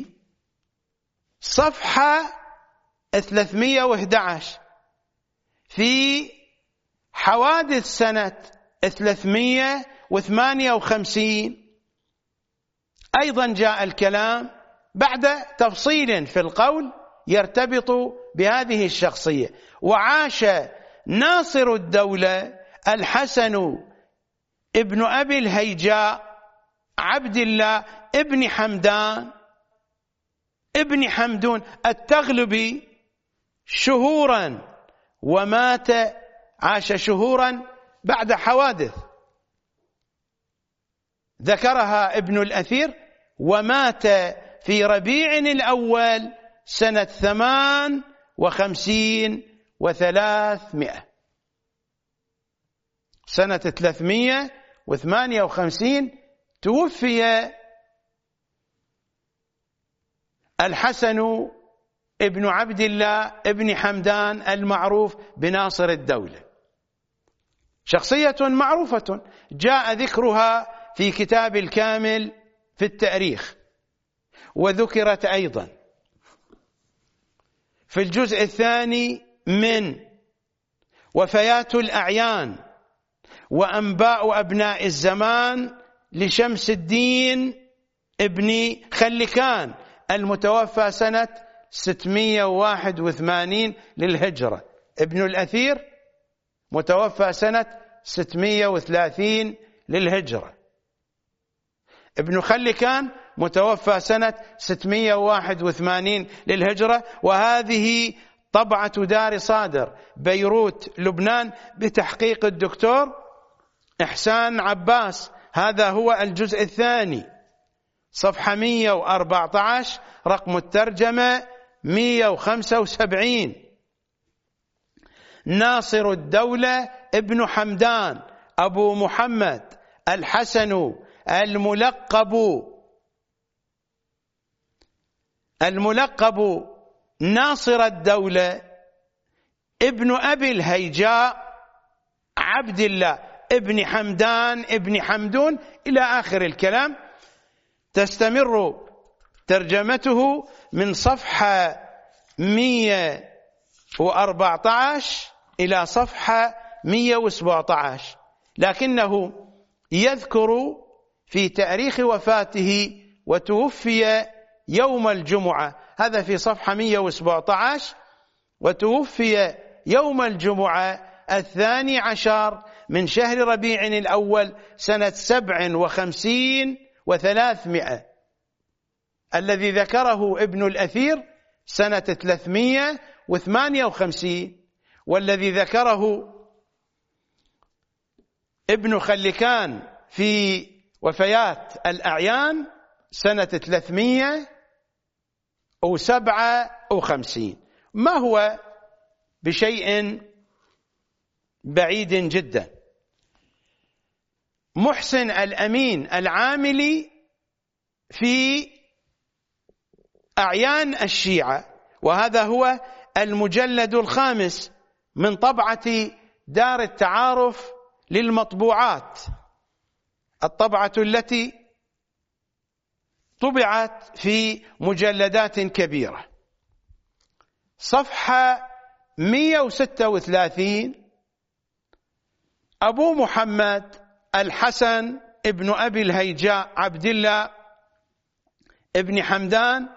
صفحة ثلاثمائة وأحد عشر في حوادث سنة ثلاثمائة وثمانية وخمسين أيضا جاء الكلام بعد تفصيل في القول يرتبط بهذه الشخصية. وعاش ناصر الدولة الحسن ابن أبي الهيجاء عبد الله ابن حمدان ابن حمدون التغلبي شهورا، ومات عاش شهورا بعد حوادث ذكرها ابن الأثير، ومات في ربيع الأول سنة ثمان وخمسين وثلاثمائة، سنة ثلاثمائة وثمانية وخمسين توفي الحسن ابن عبد الله ابن حمدان المعروف بناصر الدولة. شخصية معروفة جاء ذكرها في كتاب الكامل في التاريخ، وذكرت أيضا في الجزء الثاني من وفيات الأعيان وأنباء أبناء الزمان لشمس الدين ابن خلكان المتوفى سنة ستمائة وواحد وثمانين للهجرة. ابن الأثير متوفى سنة ستمائة وثلاثين للهجرة. ابن خلكان متوفى سنة ستمائة وواحد وثمانين للهجرة، وهذه طبعة دار صادر بيروت لبنان بتحقيق الدكتور إحسان عباس، هذا هو الجزء الثاني، صفحة مئة وأربعة عشر، رقم الترجمة مئة وخمسة وسبعين. ناصر الدولة ابن حمدان أبو محمد الحسن الملقب الملقب ناصر الدولة ابن أبي الهيجاء عبد الله ابن حمدان ابن حمدون إلى آخر الكلام. تستمر ترجمته من صفحة مئة وأربعة عشر إلى صفحة مئة وسبعة عشر، لكنه يذكر في تاريخ وفاته وتوفي يوم الجمعة، هذا في صفحة مئة وسبعة عشر، وتوفي يوم الجمعة الثاني عشر من شهر ربيع الأول سنة سبع وخمسين وثلاثمائة، الذي ذكره ابن الأثير سنة ثلاثمائة وثمانية وخمسين، والذي ذكره ابن خلكان في وفيات الأعيان سنة ثلاثمائة وسبعة وخمسين، ما هو بشيء بعيد جدا. محسن الأمين العاملي في أعيان الشيعة، وهذا هو المجلد الخامس من طبعة دار التعارف للمطبوعات، الطبعة التي طبعت في مجلدات كبيرة. صفحة مئة وستة وثلاثين. أبو محمد الحسن ابن أبي الهيجاء عبد الله ابن حمدان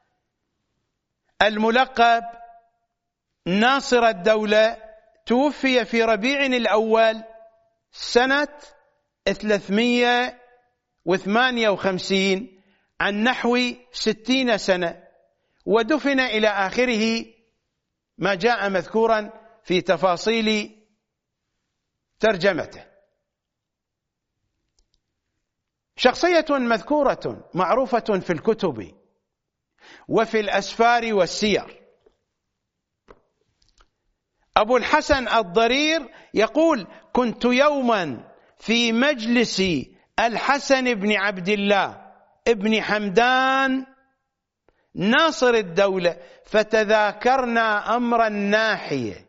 الملقب ناصر الدولة توفي في ربيع الأول سنة ثلاثمائة وثمانية وخمسين عن نحو ستين سنة، ودفن إلى آخره ما جاء مذكورا في تفاصيل ترجمته. شخصية مذكورة معروفة في الكتب وفي الأسفار والسير. أبو الحسن الضرير يقول: كنت يوما في مجلس الحسن بن عبد الله ابن حمدان ناصر الدولة فتذاكرنا أمر الناحية.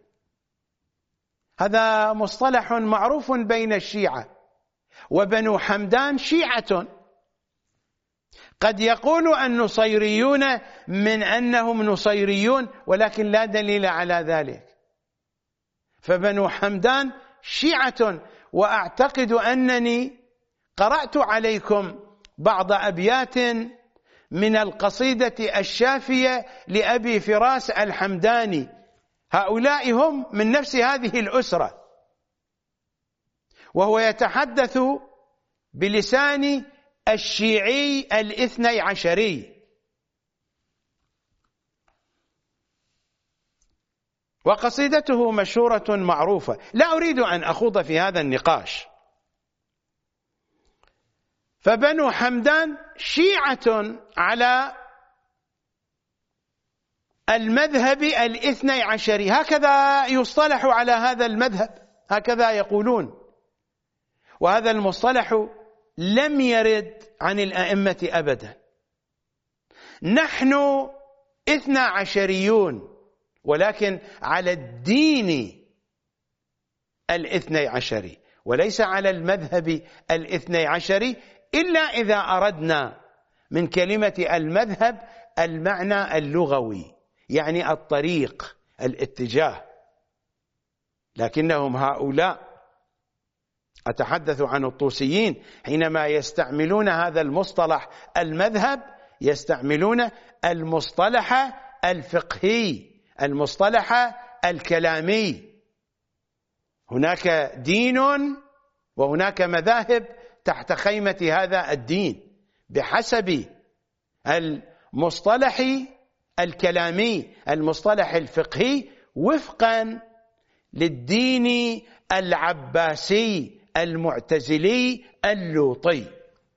هذا مصطلح معروف بين الشيعة، وبنو حمدان شيعة. قد يقول النصيريون من أنهم نصيريون، ولكن لا دليل على ذلك، فبنو حمدان شيعة. وأعتقد أنني قرأت عليكم بعض أبيات من القصيدة الشافية لأبي فراس الحمداني، هؤلاء هم من نفس هذه الأسرة، وهو يتحدث بلسان الشيعي الاثني عشري. وقصيدته مشهورة معروفة، لا أريد أن أخوض في هذا النقاش. فبنو حمدان شيعة على المذهب الاثني عشري، هكذا يصطلح على هذا المذهب، هكذا يقولون، وهذا المصطلح لم يرد عن الأئمة أبدا. نحن اثنا عشريون، ولكن على الدين الاثني عشري وليس على المذهب الاثني عشري، إلا إذا أردنا من كلمة المذهب المعنى اللغوي، يعني الطريق، الاتجاه. لكنهم هؤلاء، أتحدث عن الطوسيين، حينما يستعملون هذا المصطلح المذهب يستعملون المصطلح الفقهي، المصطلح الكلامي. هناك دين وهناك مذاهب تحت خيمة هذا الدين بحسب المصطلح الكلامي، المصطلح الفقهي، وفقا للدين العباسي المعتزلي اللوطي.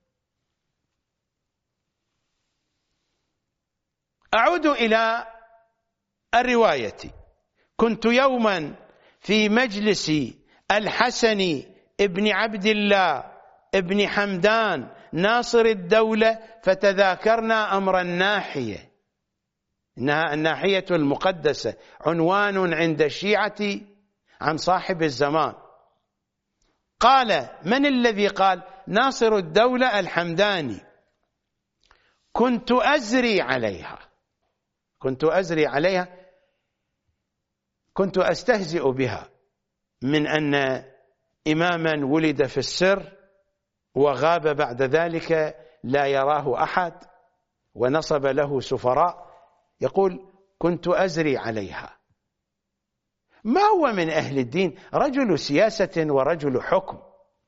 أعود إلى الرواية. كنت يوما في مجلس الحسن ابن عبد الله ابن حمدان ناصر الدولة فتذاكرنا أمر الناحية، إنها الناحية المقدسة، عنوان عند الشيعة عن صاحب الزمان. قال: من الذي قال؟ ناصر الدولة الحمداني. كنت أزري عليها، كنت أزري عليها كنت أستهزئ بها، من أن إماما ولد في السر وغاب بعد ذلك لا يراه أحد ونصب له سفراء. يقول: كنت أزري عليها. ما هو من أهل الدين، رجل سياسة ورجل حكم.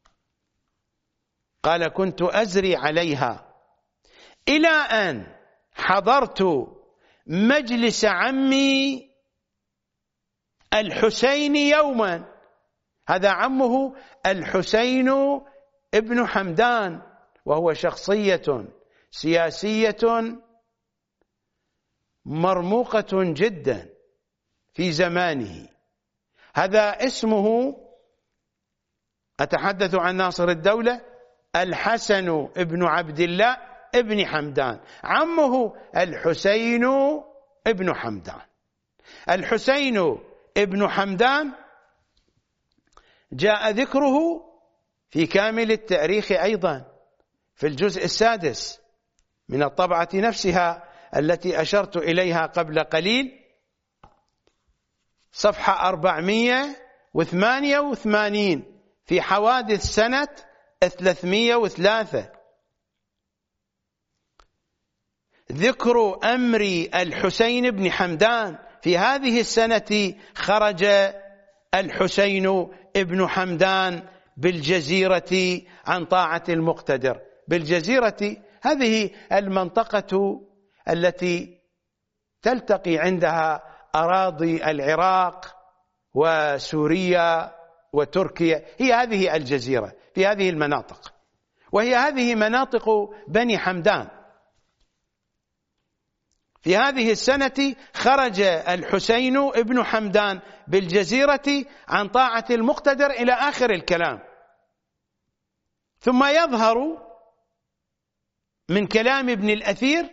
قال: كنت أزري عليها إلى أن حضرت مجلس عمي الحسين يوما. هذا عمه الحسين ابن حمدان، وهو شخصية سياسية مرموقة جدا في زمانه. هذا اسمه، أتحدث عن ناصر الدولة، الحسن ابن عبد الله ابن حمدان، عمه الحسين ابن حمدان. الحسين ابن حمدان جاء ذكره في كامل التاريخ أيضا في الجزء السادس من الطبعة نفسها التي أشرت إليها قبل قليل، صفحة أربعمائة وثمانية وثمانين، في حوادث سنة ثلاثمائة وثلاثة. ذكر أمر الحسين بن حمدان: في هذه السنة خرج الحسين ابن حمدان بالجزيرة عن طاعة المقتدر. بالجزيرة هذه المنطقة التي تلتقي عندها أراضي العراق وسوريا وتركيا، هي هذه الجزيرة في هذه المناطق، وهي هذه مناطق بني حمدان. في هذه السنة خرج الحسين ابن حمدان بالجزيرة عن طاعة المقتدر إلى آخر الكلام. ثم يظهر من كلام ابن الأثير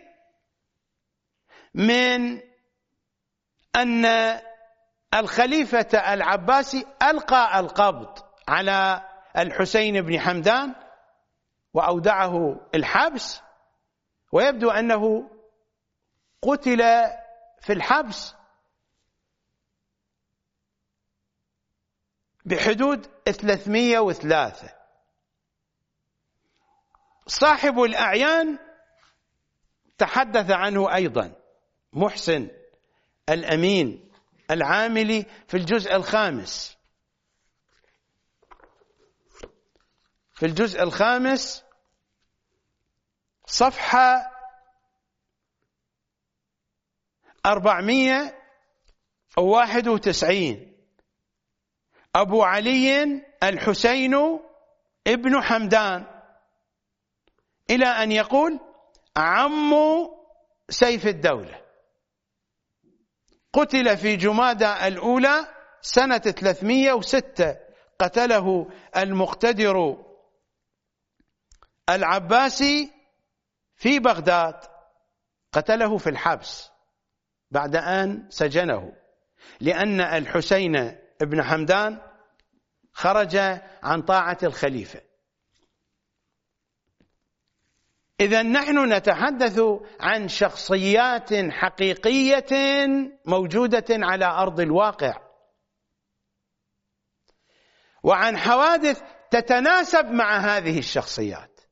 من أن الخليفة العباسي ألقى القبض على الحسين بن حمدان وأودعه الحبس، ويبدو أنه قتل في الحبس بحدود ثلاثمائة وثلاثة. صاحب الأعيان تحدث عنه أيضا، محسن الأمين العاملي، في الجزء الخامس في الجزء الخامس صفحة أربعمائة وواحد وتسعين. أبو علي الحسين ابن حمدان، إلى أن يقول: عم سيف الدولة، قتل في جمادى الأولى سنة ثلاثمائة وستة، قتله المقتدر العباسي في بغداد، قتله في الحبس بعد أن سجنه، لأن الحسين ابن حمدان خرج عن طاعة الخليفة. إذن نحن نتحدث عن شخصيات حقيقية موجودة على أرض الواقع، وعن حوادث تتناسب مع هذه الشخصيات.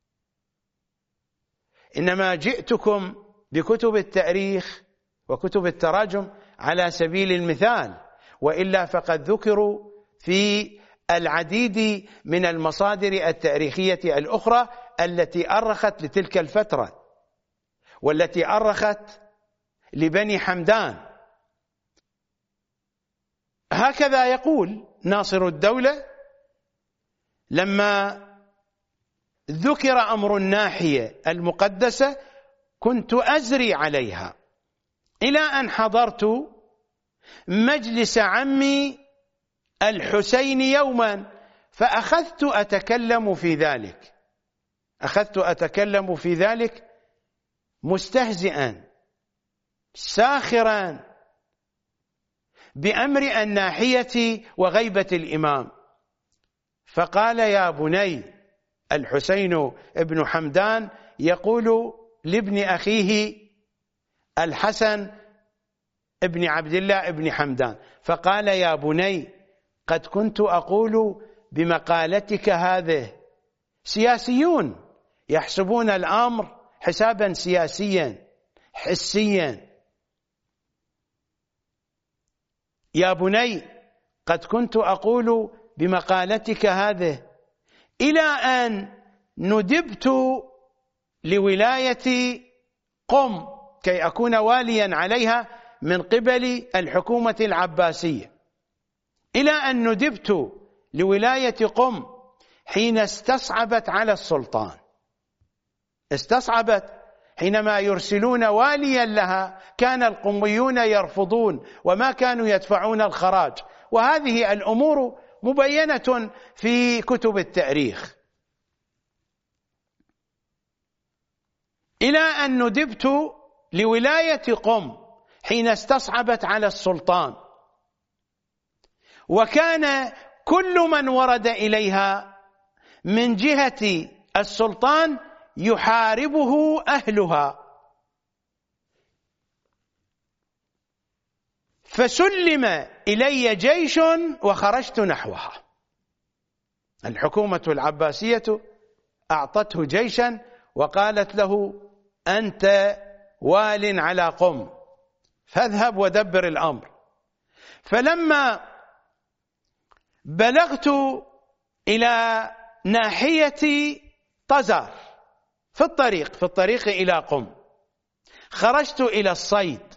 إنما جئتكم بكتب التاريخ وكتب التراجم على سبيل المثال، وإلا فقد ذكروا في العديد من المصادر التاريخية الأخرى التي أرخت لتلك الفترة والتي أرخت لبني حمدان. هكذا يقول ناصر الدولة لما ذكر أمر الناحية المقدسة كنت أزري عليها، إلى أن حضرت مجلس عمي الحسين يوما، فأخذت أتكلم في ذلك أخذت أتكلم في ذلك مستهزئا ساخرا بأمر الناحية وغيبة الإمام. فقال: يا بني، الحسين ابن حمدان يقول لابن أخيه الحسن ابن عبد الله ابن حمدان، فقال: يا بني، قد كنت أقول بمقالتك هذه. سياسيون يحسبون الأمر حسابا سياسيا حسيا. يا بني، قد كنت أقول بمقالتك هذه إلى أن ندبت لولاية قم كي أكون واليا عليها من قبل الحكومة العباسية، إلى أن ندبت لولاية قم حين استصعبت على السلطان. استصعبت حينما يرسلون واليا لها كان القميون يرفضون وما كانوا يدفعون الخراج، وهذه الأمور مبينة في كتب التاريخ. إلى أن ندبت لولاية قم حين استصعبت على السلطان، وكان كل من ورد إليها من جهة السلطان يحاربه أهلها، فسلم إلي جيش وخرجت نحوها. الحكومة العباسية أعطته جيشا وقالت له: أنت وال على قم، فاذهب ودبر الأمر. فلما بلغت إلى ناحية طزار في الطريق في الطريق إلى قم، خرجت إلى الصيد،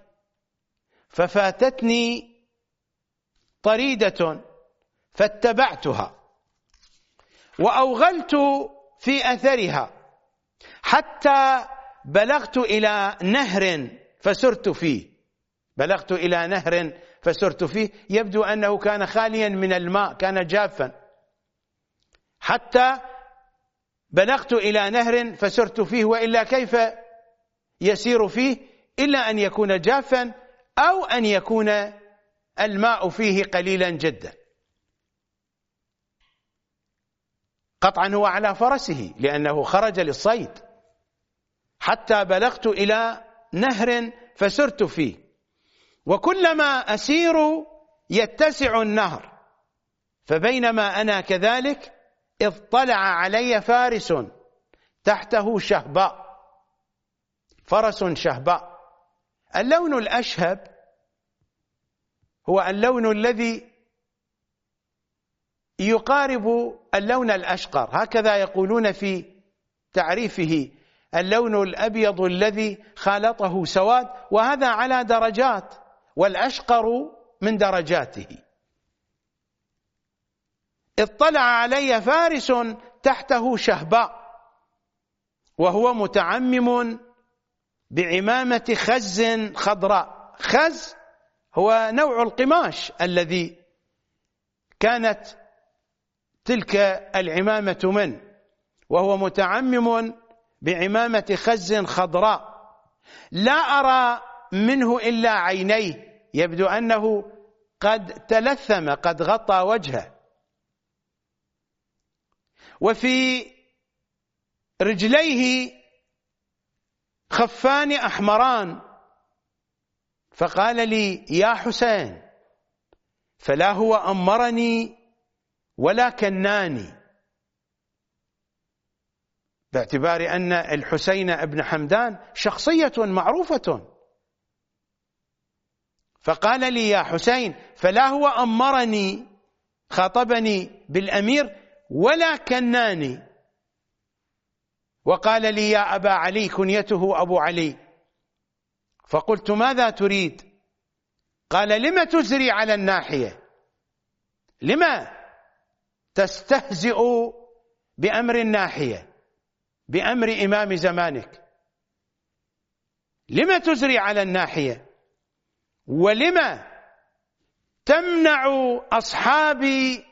ففاتتني طريدة فاتبعتها وأوغلت في أثرها حتى بلغت إلى نهر فسرت فيه بلغت إلى نهر فسرت فيه يبدو أنه كان خاليا من الماء، كان جافا، حتى بلغت إلى نهر فسرت فيه، وإلا كيف يسير فيه إلا أن يكون جافا أو أن يكون الماء فيه قليلا جدا. قطعا هو على فرسه لأنه خرج للصيد، حتى بلغت إلى نهر فسرت فيه، وكلما أسير يتسع النهر، فبينما أنا كذلك اطلع علي فارس تحته شهباء، فرس شهباء. اللون الأشهب هو اللون الذي يقارب اللون الأشقر، هكذا يقولون في تعريفه: اللون الأبيض الذي خالطه سواد، وهذا على درجات، والأشقر من درجاته. اطلع علي فارس تحته شهباء، وهو متعمم بعمامة خز خضراء. خز هو نوع القماش الذي كانت تلك العمامة منه، وهو متعمم بعمامة خز خضراء، لا أرى منه إلا عينيه، يبدو أنه قد تلثم، قد غطى وجهه، وفي رجليه خفان أحمران. فقال لي: يا حسين، فلا هو أمرني ولا كناني، باعتبار أن الحسين ابن حمدان شخصية معروفة. فقال لي: يا حسين، فلا هو أمرني، خاطبني بالأمير، ولا كناني. وقال لي: يا أبا علي، كنيته أبو علي. فقلت: ماذا تريد؟ قال: لم تزري على الناحية؟ لما؟ تستهزئ بأمر الناحية، بأمر إمام زمانك؟ لم تزري على الناحية؟ ولم تمنع أصحاب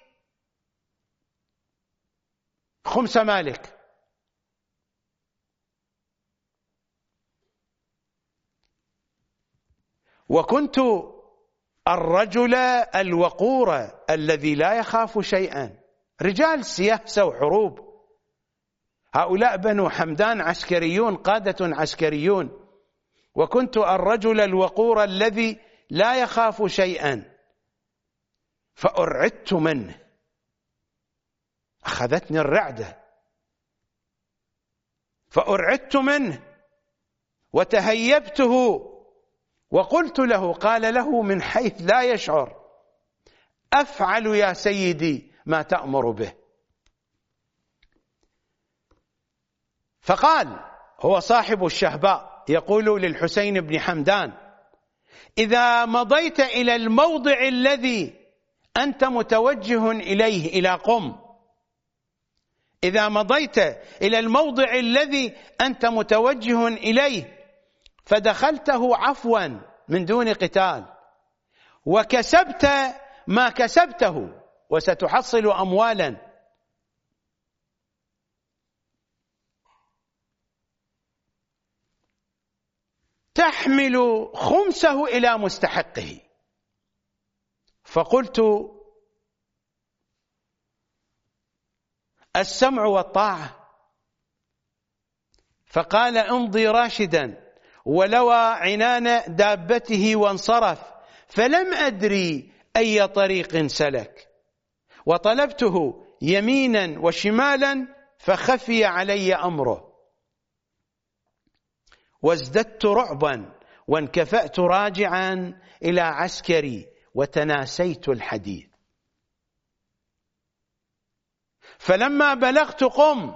خمس مالك؟ وكنت الرجل الوقور الذي لا يخاف شيئا. رجال سياسة وحروب، هؤلاء بنو حمدان عسكريون، قادة عسكريون، وكنت الرجل الوقور الذي لا يخاف شيئا. فأرعدت منه، أخذتني الرعدة، فأرعدت منه وتهيبته وقلت له، قال له من حيث لا يشعر: أفعل يا سيدي ما تأمر به. فقال، هو صاحب الشهباء، يقول للحسين بن حمدان: إذا مضيت إلى الموضع الذي أنت متوجه إليه، إلى قم، إذا مضيت إلى الموضع الذي أنت متوجه إليه فدخلته عفوا من دون قتال، وكسبت ما كسبته، وستحصل أموالا، تحمل خمسه إلى مستحقه. فقلت: السمع والطاعة. فقال: امضي راشدا، ولوى عنان دابته وانصرف، فلم أدري أي طريق سلك، وطلبته يمينا وشمالا فخفي علي أمره، وازددت رعبا وانكفأت راجعا إلى عسكري وتناسيت الحديث. فلما بلغت قم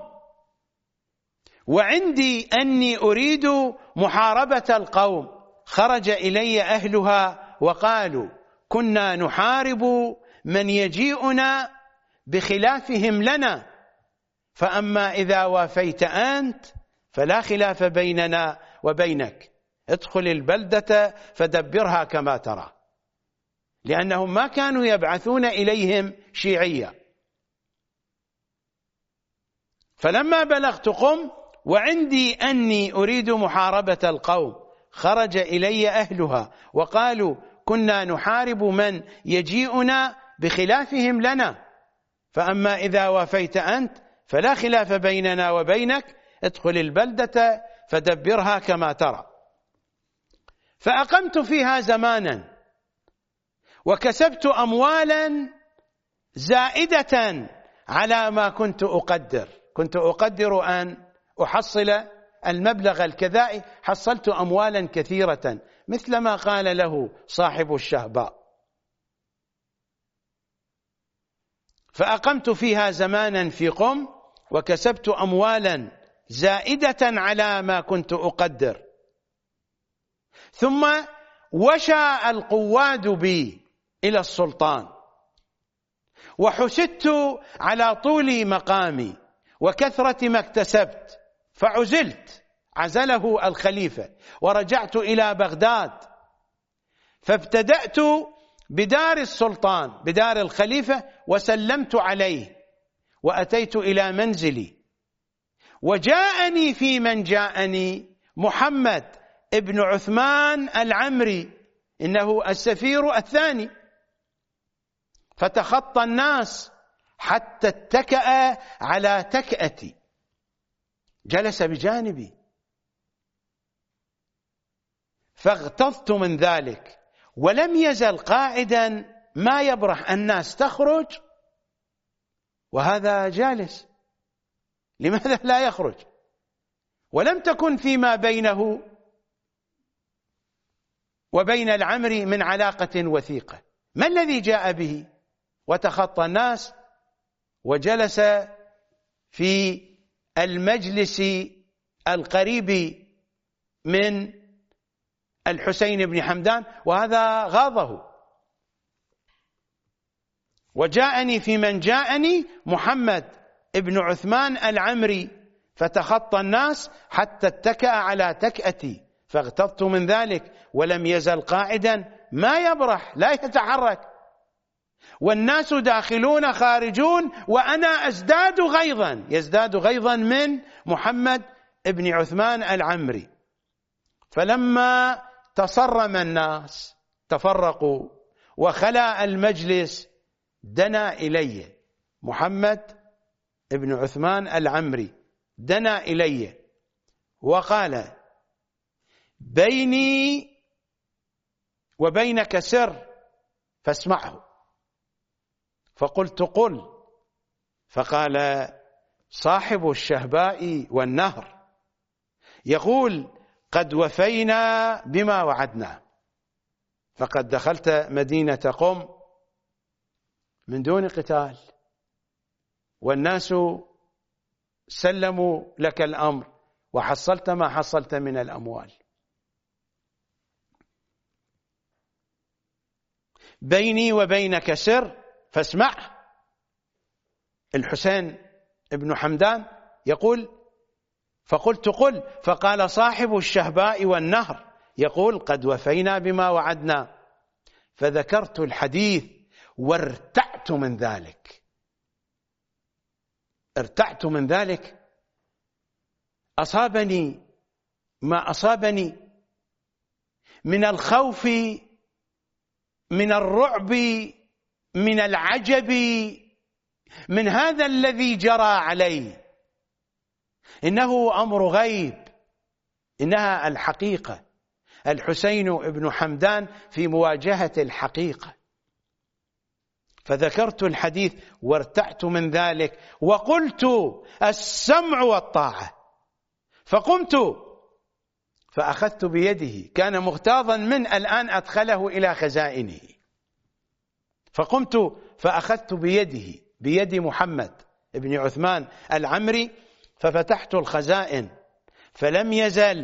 وعندي أني أريد محاربة القوم، خرج إلي أهلها وقالوا: كنا نحارب من يجيئنا بخلافهم لنا، فأما إذا وافيت أنت فلا خلاف بيننا وبينك، ادخل البلدة فدبرها كما ترى، لأنهم ما كانوا يبعثون إليهم شيعية. فلما بلغت قم وعندي أني أريد محاربة القوم، خرج إلي أهلها وقالوا: كنا نحارب من يجيئنا بخلافهم لنا، فأما إذا وافيت أنت فلا خلاف بيننا وبينك، ادخل البلدة فدبرها كما ترى. فأقمت فيها زمانا وكسبت أموالا زائدة على ما كنت أقدر. كنت أقدر أن أحصل المبلغ الكذائي، حصلت أموالا كثيرة مثل ما قال له صاحب الشهباء. فأقمت فيها زمانا في قم وكسبت أموالا زائدة على ما كنت أقدر. ثم وشى القواد بي إلى السلطان، وحسدت على طول مقامي وكثرة ما اكتسبت، فعزلت، عزله الخليفة، ورجعت إلى بغداد، فابتدأت بدار السلطان، بدار الخليفة، وسلمت عليه، وأتيت إلى منزلي، وجاءني في من جاءني محمد ابن عثمان العمري، إنه السفير الثاني، فتخطى الناس حتى اتكأ على تكأتي، جلس بجانبي، فاغتظت من ذلك، ولم يزل قاعدا ما يبرح الناس تخرج وهذا جالس، لماذا لا يخرج؟ ولم تكن فيما بينه وبين العمري من علاقة وثيقة. ما الذي جاء به؟ وتخطى الناس وجلس في المجلس القريب من الحسين بن حمدان، وهذا غاضه. وجاءني في من جاءني محمد ابن عثمان العمري، فتخطى الناس حتى اتكأ على تكأتي، فاغتضت من ذلك، ولم يزل قاعدا ما يبرح لا يتحرك، والناس داخلون خارجون، وأنا أزداد غيظا، يزداد غيظا من محمد ابن عثمان العمري. فلما تصرم الناس تفرقوا وخلا المجلس، دنا إلي محمد ابن عثمان العمري، دنا إلي وقال: بيني وبينك سر فاسمعه. فقلت: قل. فقال: صاحب الشهباء والنهر يقول: قد وفينا بما وعدنا، فقد دخلت مدينة قم من دون قتال، والناس سلموا لك الأمر، وحصلت ما حصلت من الأموال. بيني وبينك سر فاسمع. الحسين ابن حمدان يقول: فقلت: قل. فقال: صاحب الشهباء والنهر يقول: قد وفينا بما وعدنا. فذكرت الحديث وارتعت من ذلك، ارتعت من ذلك، أصابني ما أصابني من الخوف، من الرعب، من العجب من هذا الذي جرى علي. إنه أمر غيب، إنها الحقيقة. الحسين ابن حمدان في مواجهة الحقيقة. فذكرت الحديث وارتعت من ذلك، وقلت: السمع والطاعة. فقمت فأخذت بيده، كان مغتاظا من الآن أدخله إلى خزائنه. فقمت فأخذت بيده، بيد محمد ابن عثمان العمري، ففتحت الخزائن، فلم يزل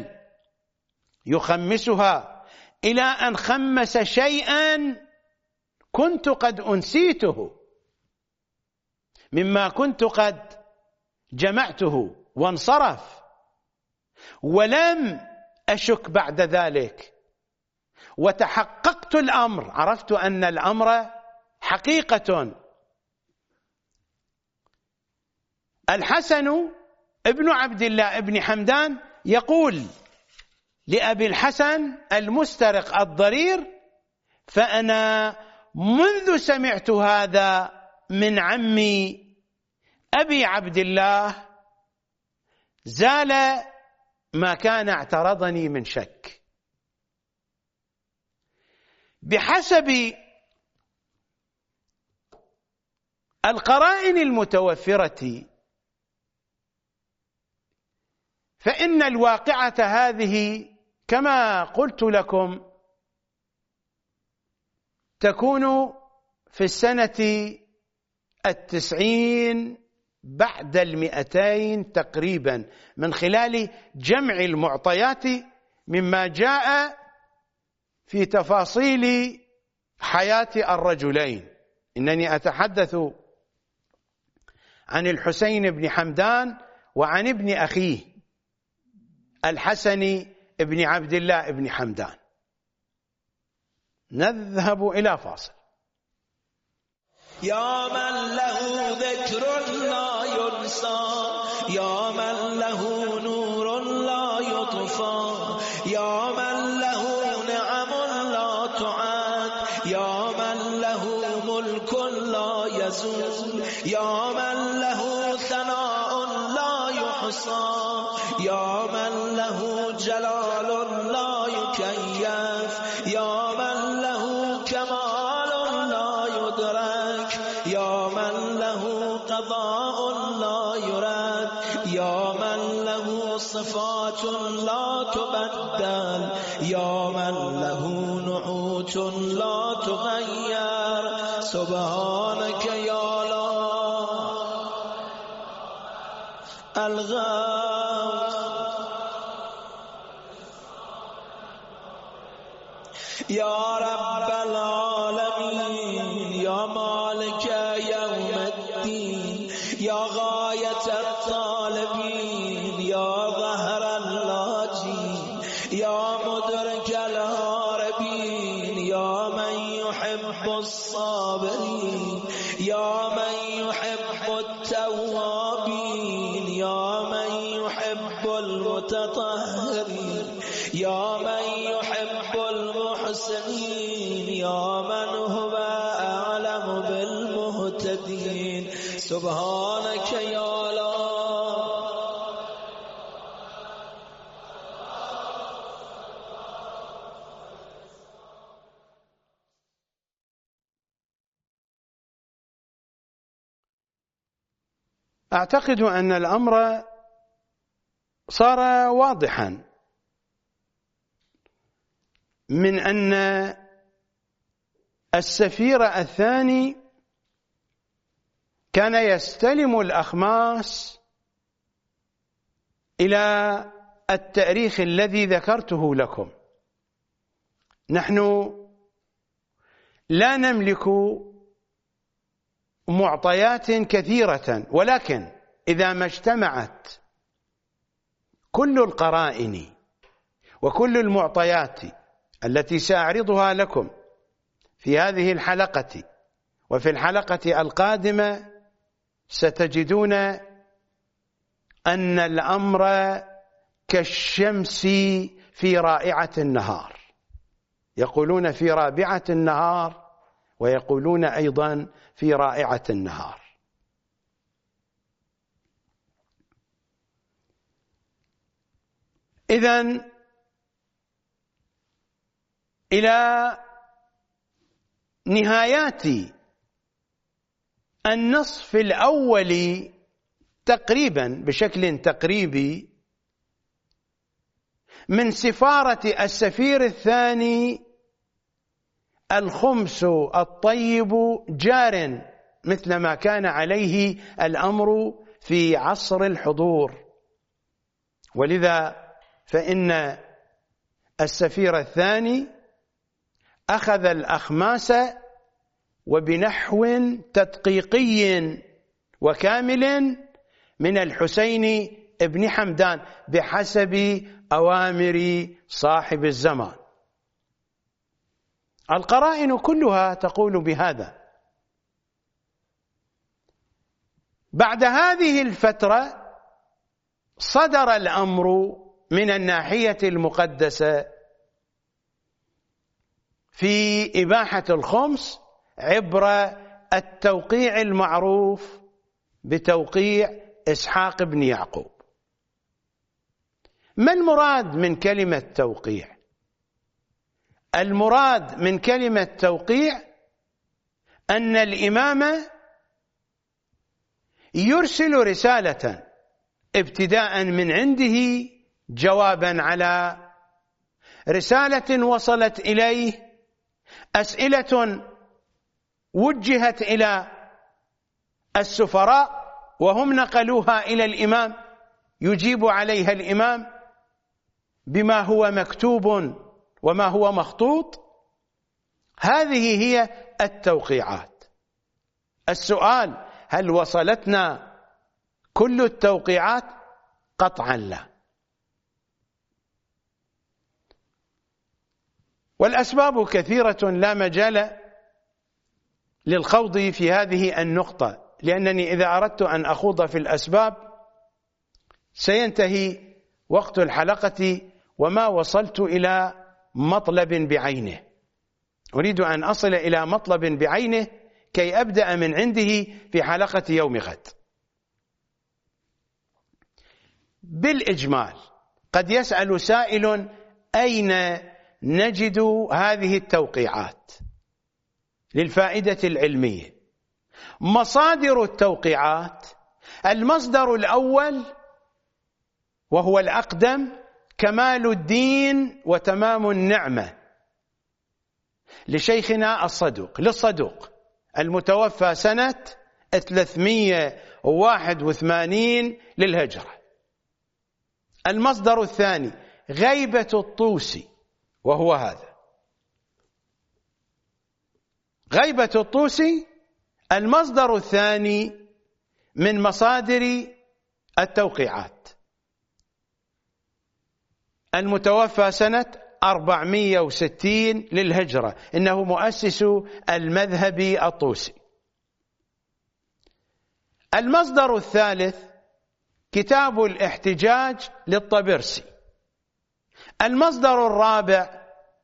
يخمسها إلى أن خمس شيئا كنت قد أنسيته مما كنت قد جمعته، وانصرف، ولم أشك بعد ذلك، وتحققت الأمر، عرفت أن الأمر حقيقة. الحسن ابن عبد الله ابن حمدان يقول لأبي الحسن المسترق الضرير: فأنا منذ سمعت هذا من عمي أبي عبد الله زال ما كان اعترضني من شك. بحسب القرائن المتوفرة، فإن الواقعة هذه كما قلت لكم تكون في السنة التسعين بعد المئتين تقريبا، من خلال جمع المعطيات مما جاء في تفاصيل حياة الرجلين. إنني أتحدث عن الحسين بن حمدان وعن ابن أخيه الحسن بن عبد الله بن حمدان. نذهب إلى فاصل. يا من له ذكر لا ينسى، يا من له نور لا يطفى، يا من له نعم لا تعد، يا من له ملك لا يزول، يا من له ثناء لا يحصى، يا من له جلال لا يكيف، يا من له كمال لا يدرك، يا من له قضاء لا يرد، يا من له صفات لا تبدل، يا من له نعوت لا تغير. سبحانك يا الله الغوث، يا رب العالمين، يا مالك يا مدرك الهاربين يا من يحب الصابرين يا من يحب التوابين يا من يحب المتطهرين يا من يحب المحسنين يا من هو أعلم بالمهتدين سبحانك يا الله. أعتقد أن الأمر صار واضحا من أن السفير الثاني كان يستلم الأخماس إلى التاريخ الذي ذكرته لكم. نحن لا نملك معطيات كثيرة، ولكن إذا ما اجتمعت كل القرائن وكل المعطيات التي سأعرضها لكم في هذه الحلقة وفي الحلقة القادمة، ستجدون أن الأمر كالشمس في رائعة النهار. يقولون في رابعة النهار ويقولون أيضا في رائعة النهار. إذن إلى نهايات النصف الأول تقريبا بشكل تقريبي من سفارة السفير الثاني، الخمس الطيب جار مثل ما كان عليه الأمر في عصر الحضور. ولذا فإن السفير الثاني أخذ الأخماس وبنحو تدقيقي وكامل من الحسين ابن حمدان بحسب أوامر صاحب الزمان. القرائن كلها تقول بهذا. بعد هذه الفترة صدر الأمر من الناحية المقدسة في إباحة الخمس عبر التوقيع المعروف بتوقيع إسحاق بن يعقوب. ما المراد من كلمة توقيع؟ المراد من كلمة توقيع أن الإمام يرسل رسالة ابتداء من عنده جوابا على رسالة وصلت إليه، أسئلة وجهت إلى السفراء وهم نقلوها إلى الإمام، يجيب عليها الإمام بما هو مكتوب وما هو مخطوط. هذه هي التوقيعات. السؤال: هل وصلتنا كل التوقيعات؟ قطعا لا. والأسباب كثيرة لا مجال للخوض في هذه النقطة، لأنني إذا أردت أن أخوض في الأسباب سينتهي وقت الحلقة وما وصلت إلى مطلب بعينه. أريد أن أصل إلى مطلب بعينه كي أبدأ من عنده في حلقة يوم غد. بالإجمال قد يسأل سائل: أين نجد هذه التوقيعات؟ للفائدة العلمية، مصادر التوقيعات: المصدر الأول وهو الأقدم كمال الدين وتمام النعمة لشيخنا الصدوق للصدوق المتوفى سنة ثلاثمئة وواحد وثمانين للهجرة. المصدر الثاني غيبة الطوسي، وهو هذا غيبة الطوسي، المصدر الثاني من مصادر التوقيعات. المتوفى سنة أربعمئة وستين للهجرة، إنه مؤسس المذهب الطوسي. المصدر الثالث كتاب الاحتجاج للطبرسي. المصدر الرابع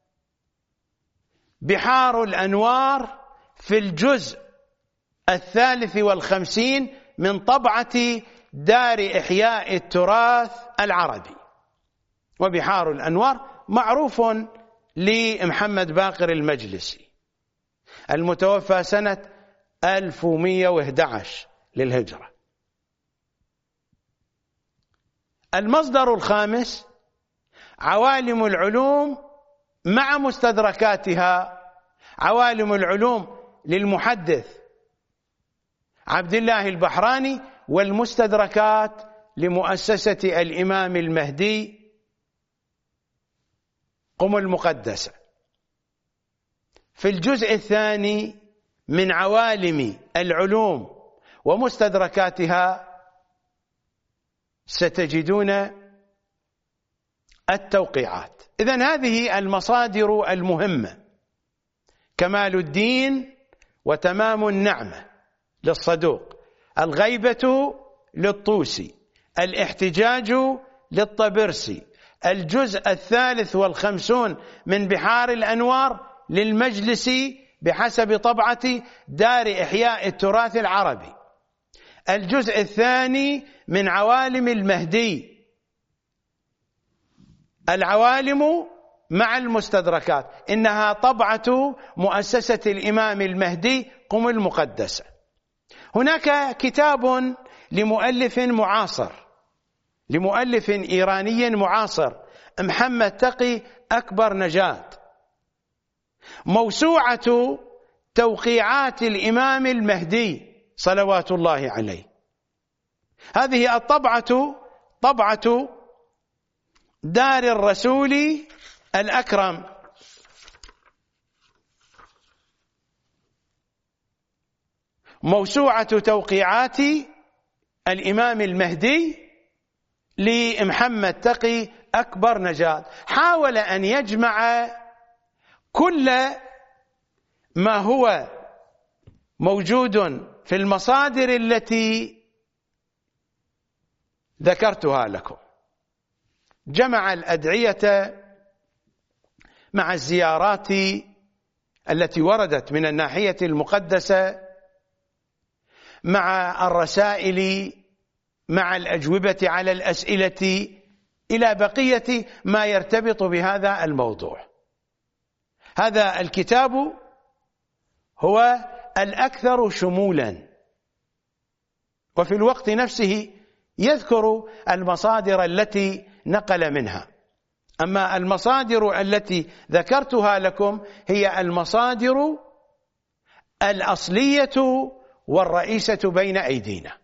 بحار الأنوار في الجزء الثالث والخمسين من طبعة دار إحياء التراث العربي. وبحار الأنوار معروف لمحمد باقر المجلسي، المتوفى سنة ألف ومئة وأحد عشر للهجرة. المصدر الخامس عوالم العلوم مع مستدركاتها. عوالم العلوم للمحدث عبد الله البحراني، والمستدركات لمؤسسة الإمام المهدي قم المقدسة. في الجزء الثاني من عوالم العلوم ومستدركاتها ستجدون التوقيعات. إذن هذه المصادر المهمة: كمال الدين وتمام النعمة للصدوق، الغيبة للطوسي، الاحتجاج للطبرسي، الجزء الثالث والخمسون من بحار الأنوار للمجلسي بحسب طبعة دار إحياء التراث العربي، الجزء الثاني من عوالم المهدي، العوالم مع المستدركات، إنها طبعة مؤسسة الإمام المهدي قم المقدسة. هناك كتاب لمؤلف معاصر، لمؤلف إيراني معاصر، محمد تقي أكبر نجاة، موسوعة توقيعات الإمام المهدي صلوات الله عليه. هذه الطبعة طبعة دار الرسول الأكرم، موسوعة توقيعات الإمام المهدي لمحمد تقي أكبر نجاة. حاول أن يجمع كل ما هو موجود في المصادر التي ذكرتها لكم. جمع الأدعية مع الزيارات التي وردت من الناحية المقدسة، مع الرسائل، مع الأجوبة على الأسئلة، إلى بقية ما يرتبط بهذا الموضوع. هذا الكتاب هو الأكثر شمولا، وفي الوقت نفسه يذكر المصادر التي نقل منها. أما المصادر التي ذكرتها لكم هي المصادر الأصلية والرئيسة بين أيدينا.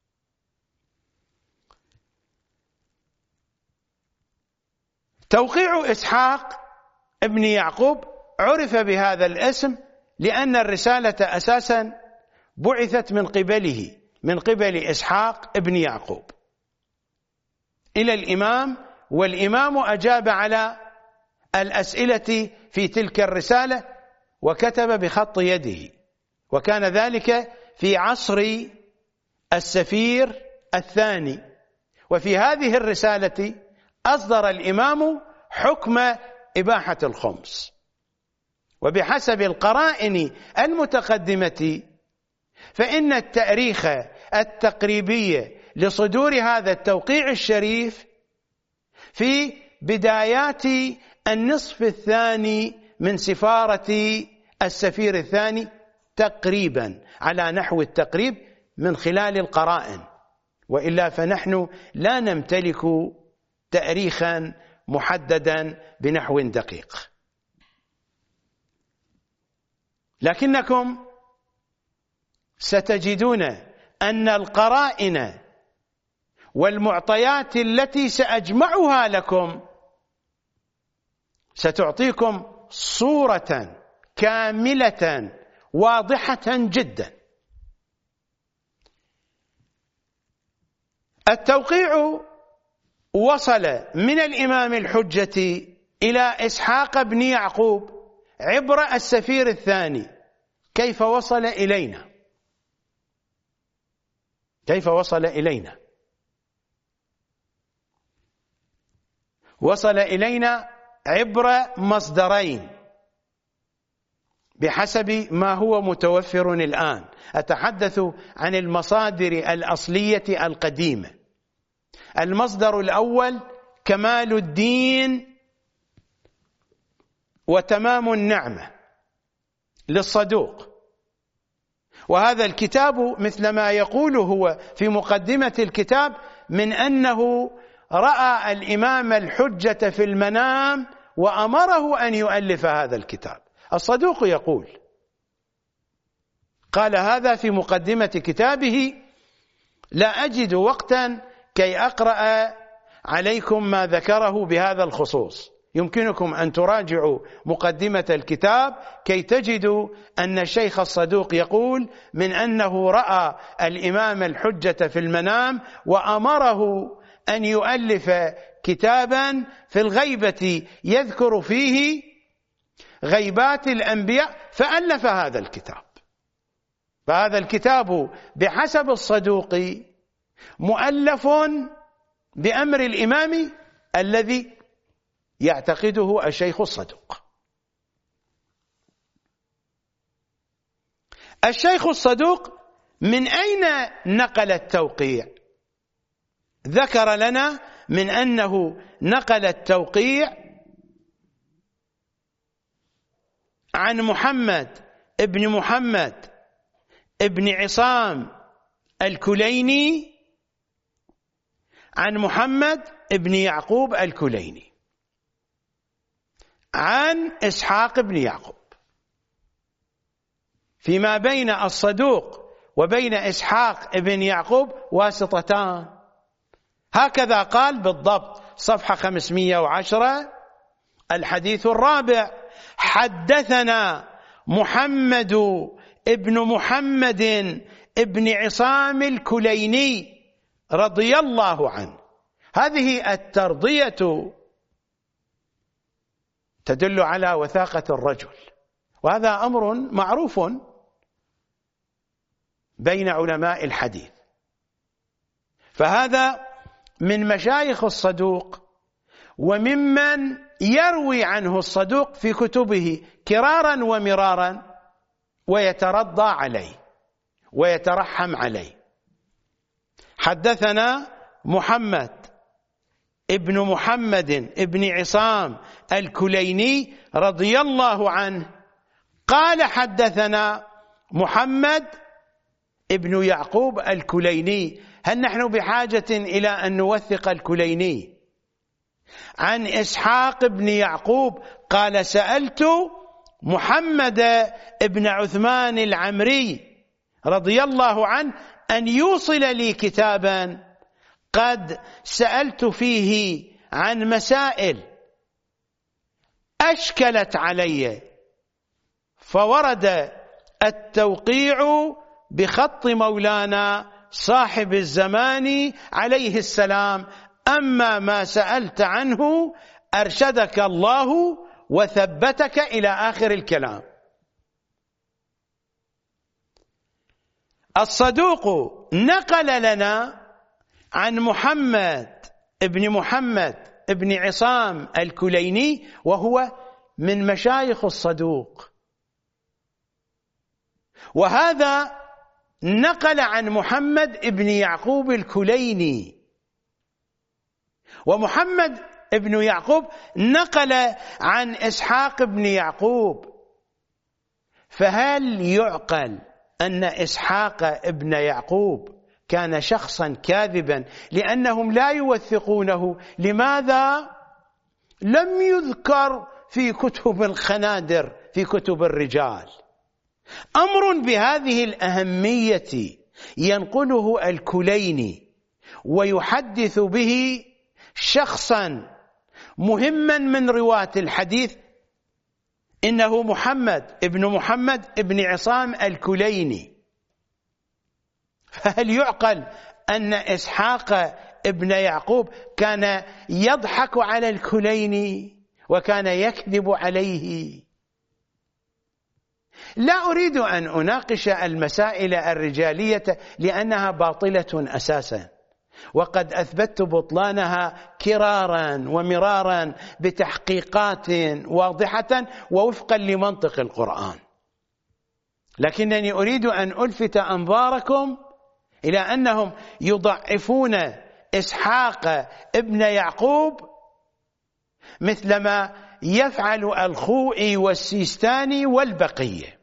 توقيع إسحاق ابن يعقوب عرف بهذا الاسم لأن الرسالة أساسا بعثت من قبله، من قبل إسحاق ابن يعقوب إلى الإمام، والإمام أجاب على الأسئلة في تلك الرسالة وكتب بخط يده، وكان ذلك في عصر السفير الثاني. وفي هذه الرسالة أصدر الإمام حكم إباحة الخمس. وبحسب القرائن المتقدمة فإن التاريخ التقريبي لصدور هذا التوقيع الشريف في بدايات النصف الثاني من سفارة السفير الثاني تقريبا، على نحو التقريب من خلال القرائن، وإلا فنحن لا نمتلك تاريخا محددا بنحو دقيق. لكنكم ستجدون أن القرائن والمعطيات التي سأجمعها لكم ستعطيكم صورة كاملة واضحة جدا. التوقيع وصل من الإمام الحجة إلى إسحاق بن يعقوب عبر السفير الثاني، كيف وصل إلينا؟ كيف وصل إلينا؟ وصل إلينا عبر مصدرين بحسب ما هو متوفر الآن. أتحدث عن المصادر الأصلية القديمة. المصدر الأول كمال الدين وتمام النعمة للصدوق، وهذا الكتاب مثل ما يقول هو في مقدمة الكتاب من أنه رأى الإمام الحجة في المنام وأمره أن يؤلف هذا الكتاب. الصدوق يقول، قال هذا في مقدمة كتابه: لا أجد وقتا كي أقرأ عليكم ما ذكره بهذا الخصوص. يمكنكم أن تراجعوا مقدمة الكتاب كي تجدوا أن الشيخ الصدوق يقول من أنه رأى الإمام الحجة في المنام وأمره أن يؤلف كتابا في الغيبة يذكر فيه غيبات الأنبياء، فألف هذا الكتاب. فهذا الكتاب بحسب الصدوق مؤلف بأمر الإمام الذي يعتقده الشيخ الصدوق. الشيخ الصدوق من أين نقل التوقيع؟ ذكر لنا من أنه نقل التوقيع عن محمد ابن محمد ابن عصام الكليني عن محمد ابن يعقوب الكليني عن إسحاق بن يعقوب. فيما بين الصدوق وبين إسحاق بن يعقوب واسطتان، هكذا قال بالضبط، صفحة خمسمائة وعشرة، الحديث الرابع: حدثنا محمد ابن محمد ابن عصام الكليني رضي الله عنه. هذه الترضية تدل على وثاقة الرجل، وهذا أمر معروف بين علماء الحديث. فهذا من مشايخ الصدوق وممن يروي عنه الصدوق في كتبه كرارا ومرارا ويترضى عليه ويترحم عليه. حدثنا محمد ابن محمد ابن عصام الكليني رضي الله عنه قال: حدثنا محمد ابن يعقوب الكليني. هل نحن بحاجة إلى أن نوثق الكليني؟ عن إسحاق بن يعقوب قال: سألت محمد ابن عثمان العمري رضي الله عنه أن يوصل لي كتابا قد سألت فيه عن مسائل أشكلت علي، فورد التوقيع بخط مولانا صاحب الزمان عليه السلام: أما ما سألت عنه أرشدك الله وثبتك، إلى آخر الكلام. الصدوق نقل لنا عن محمد ابن محمد ابن عصام الكليني، وهو من مشايخ الصدوق، وهذا نقل عن محمد ابن يعقوب الكليني، ومحمد ابن يعقوب نقل عن إسحاق بن يعقوب. فهل يعقل أن إسحاق ابن يعقوب كان شخصا كاذبا لأنهم لا يوثقونه؟ لماذا لم يذكر في كتب الخنادر، في كتب الرجال؟ أمر بهذه الأهمية ينقله الكليني ويحدث به شخصا مهما من رواة الحديث، إنه محمد ابن محمد ابن عصام الكليني. فهل يعقل أن إسحاق ابن يعقوب كان يضحك على الكليني وكان يكذب عليه. لا أريد أن أناقش المسائل الرجالية لأنها باطلة أساسا، وقد أثبتت بطلانها كرارا ومرارا بتحقيقات واضحة ووفقا لمنطق القرآن. لكنني أريد أن ألفت أنظاركم إلى أنهم يضعفون إسحاق ابن يعقوب مثلما يفعل الخوئي والسيستاني والبقية،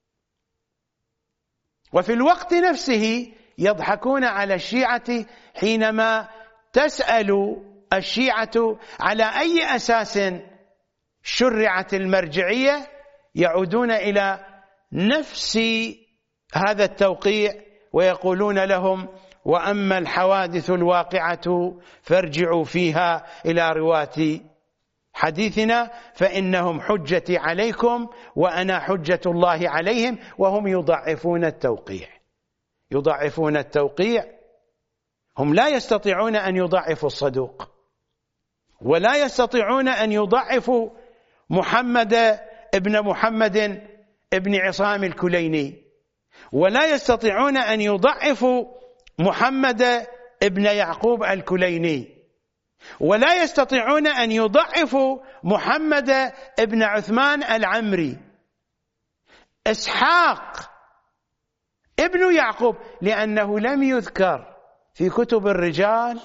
وفي الوقت نفسه يضحكون على الشيعة حينما تسأل الشيعة على أي أساس شرعت المرجعية، يعودون إلى نفس هذا التوقيع ويقولون لهم: وأما الحوادث الواقعة فارجعوا فيها إلى رواة حديثنا فإنهم حجتي عليكم وأنا حجة الله عليهم. وهم يضعفون التوقيع، يضعفون التوقيع. هم لا يستطيعون أن يضعفوا الصدوق، ولا يستطيعون أن يضعفوا محمد ابن محمد ابن عصام الكليني، ولا يستطيعون أن يضعفوا محمد ابن يعقوب الكليني، ولا يستطيعون أن يضعفوا محمد ابن عثمان العمري. إسحاق ابن يعقوب لأنه لم يذكر في كتب الرجال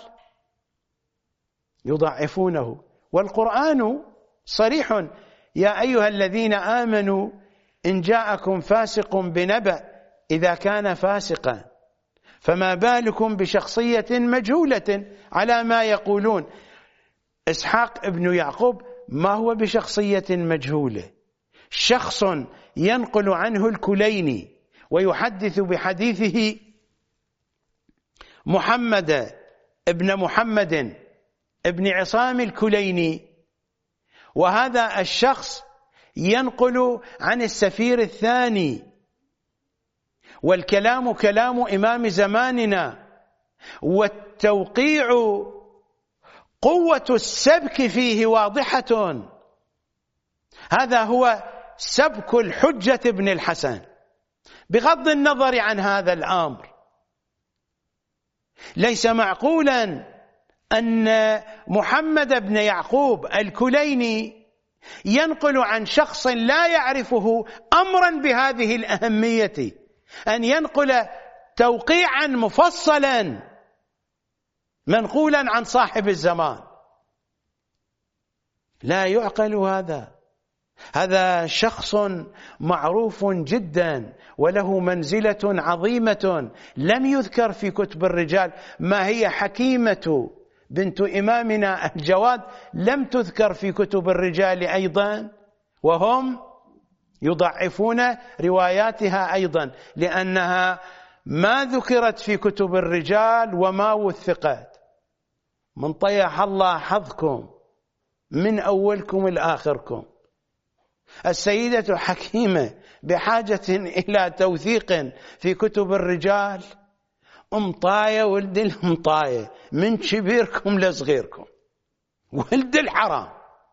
يضعفونه، والقرآن صريح: يا أيها الذين آمنوا إن جاءكم فاسق بنبأ إذا كان فاسقا فما بالكم بشخصية مجهولة على ما يقولون. إسحاق ابن يعقوب ما هو بشخصية مجهولة، شخص ينقل عنه الكليني ويحدث بحديثه محمد ابن محمد ابن عصام الكليني، وهذا الشخص ينقل عن السفير الثاني، والكلام كلام إمام زماننا، والتوقيع قوة السبك فيه واضحة. هذا هو سبك الحجة ابن الحسن بغض النظر عن هذا الأمر. ليس معقولا أن محمد بن يعقوب الكليني ينقل عن شخص لا يعرفه أمرا بهذه الأهمية أن ينقل توقيعا مفصلا منقولا عن صاحب الزمان. لا يعقل هذا. هذا شخص معروف جدا وله منزلة عظيمة لم يذكر في كتب الرجال. ما هي حكيمة بنت إمامنا الجواد لم تذكر في كتب الرجال أيضا، وهم يضعفون رواياتها أيضا لأنها ما ذكرت في كتب الرجال وما وثقت. من طيح الله حظكم من أولكم لآخركم. السيدة حكيمة بحاجة إلى توثيق في كتب الرجال؟ أمطاية ولد المطاية، من كبيركم لصغيركم، ولد الحرام.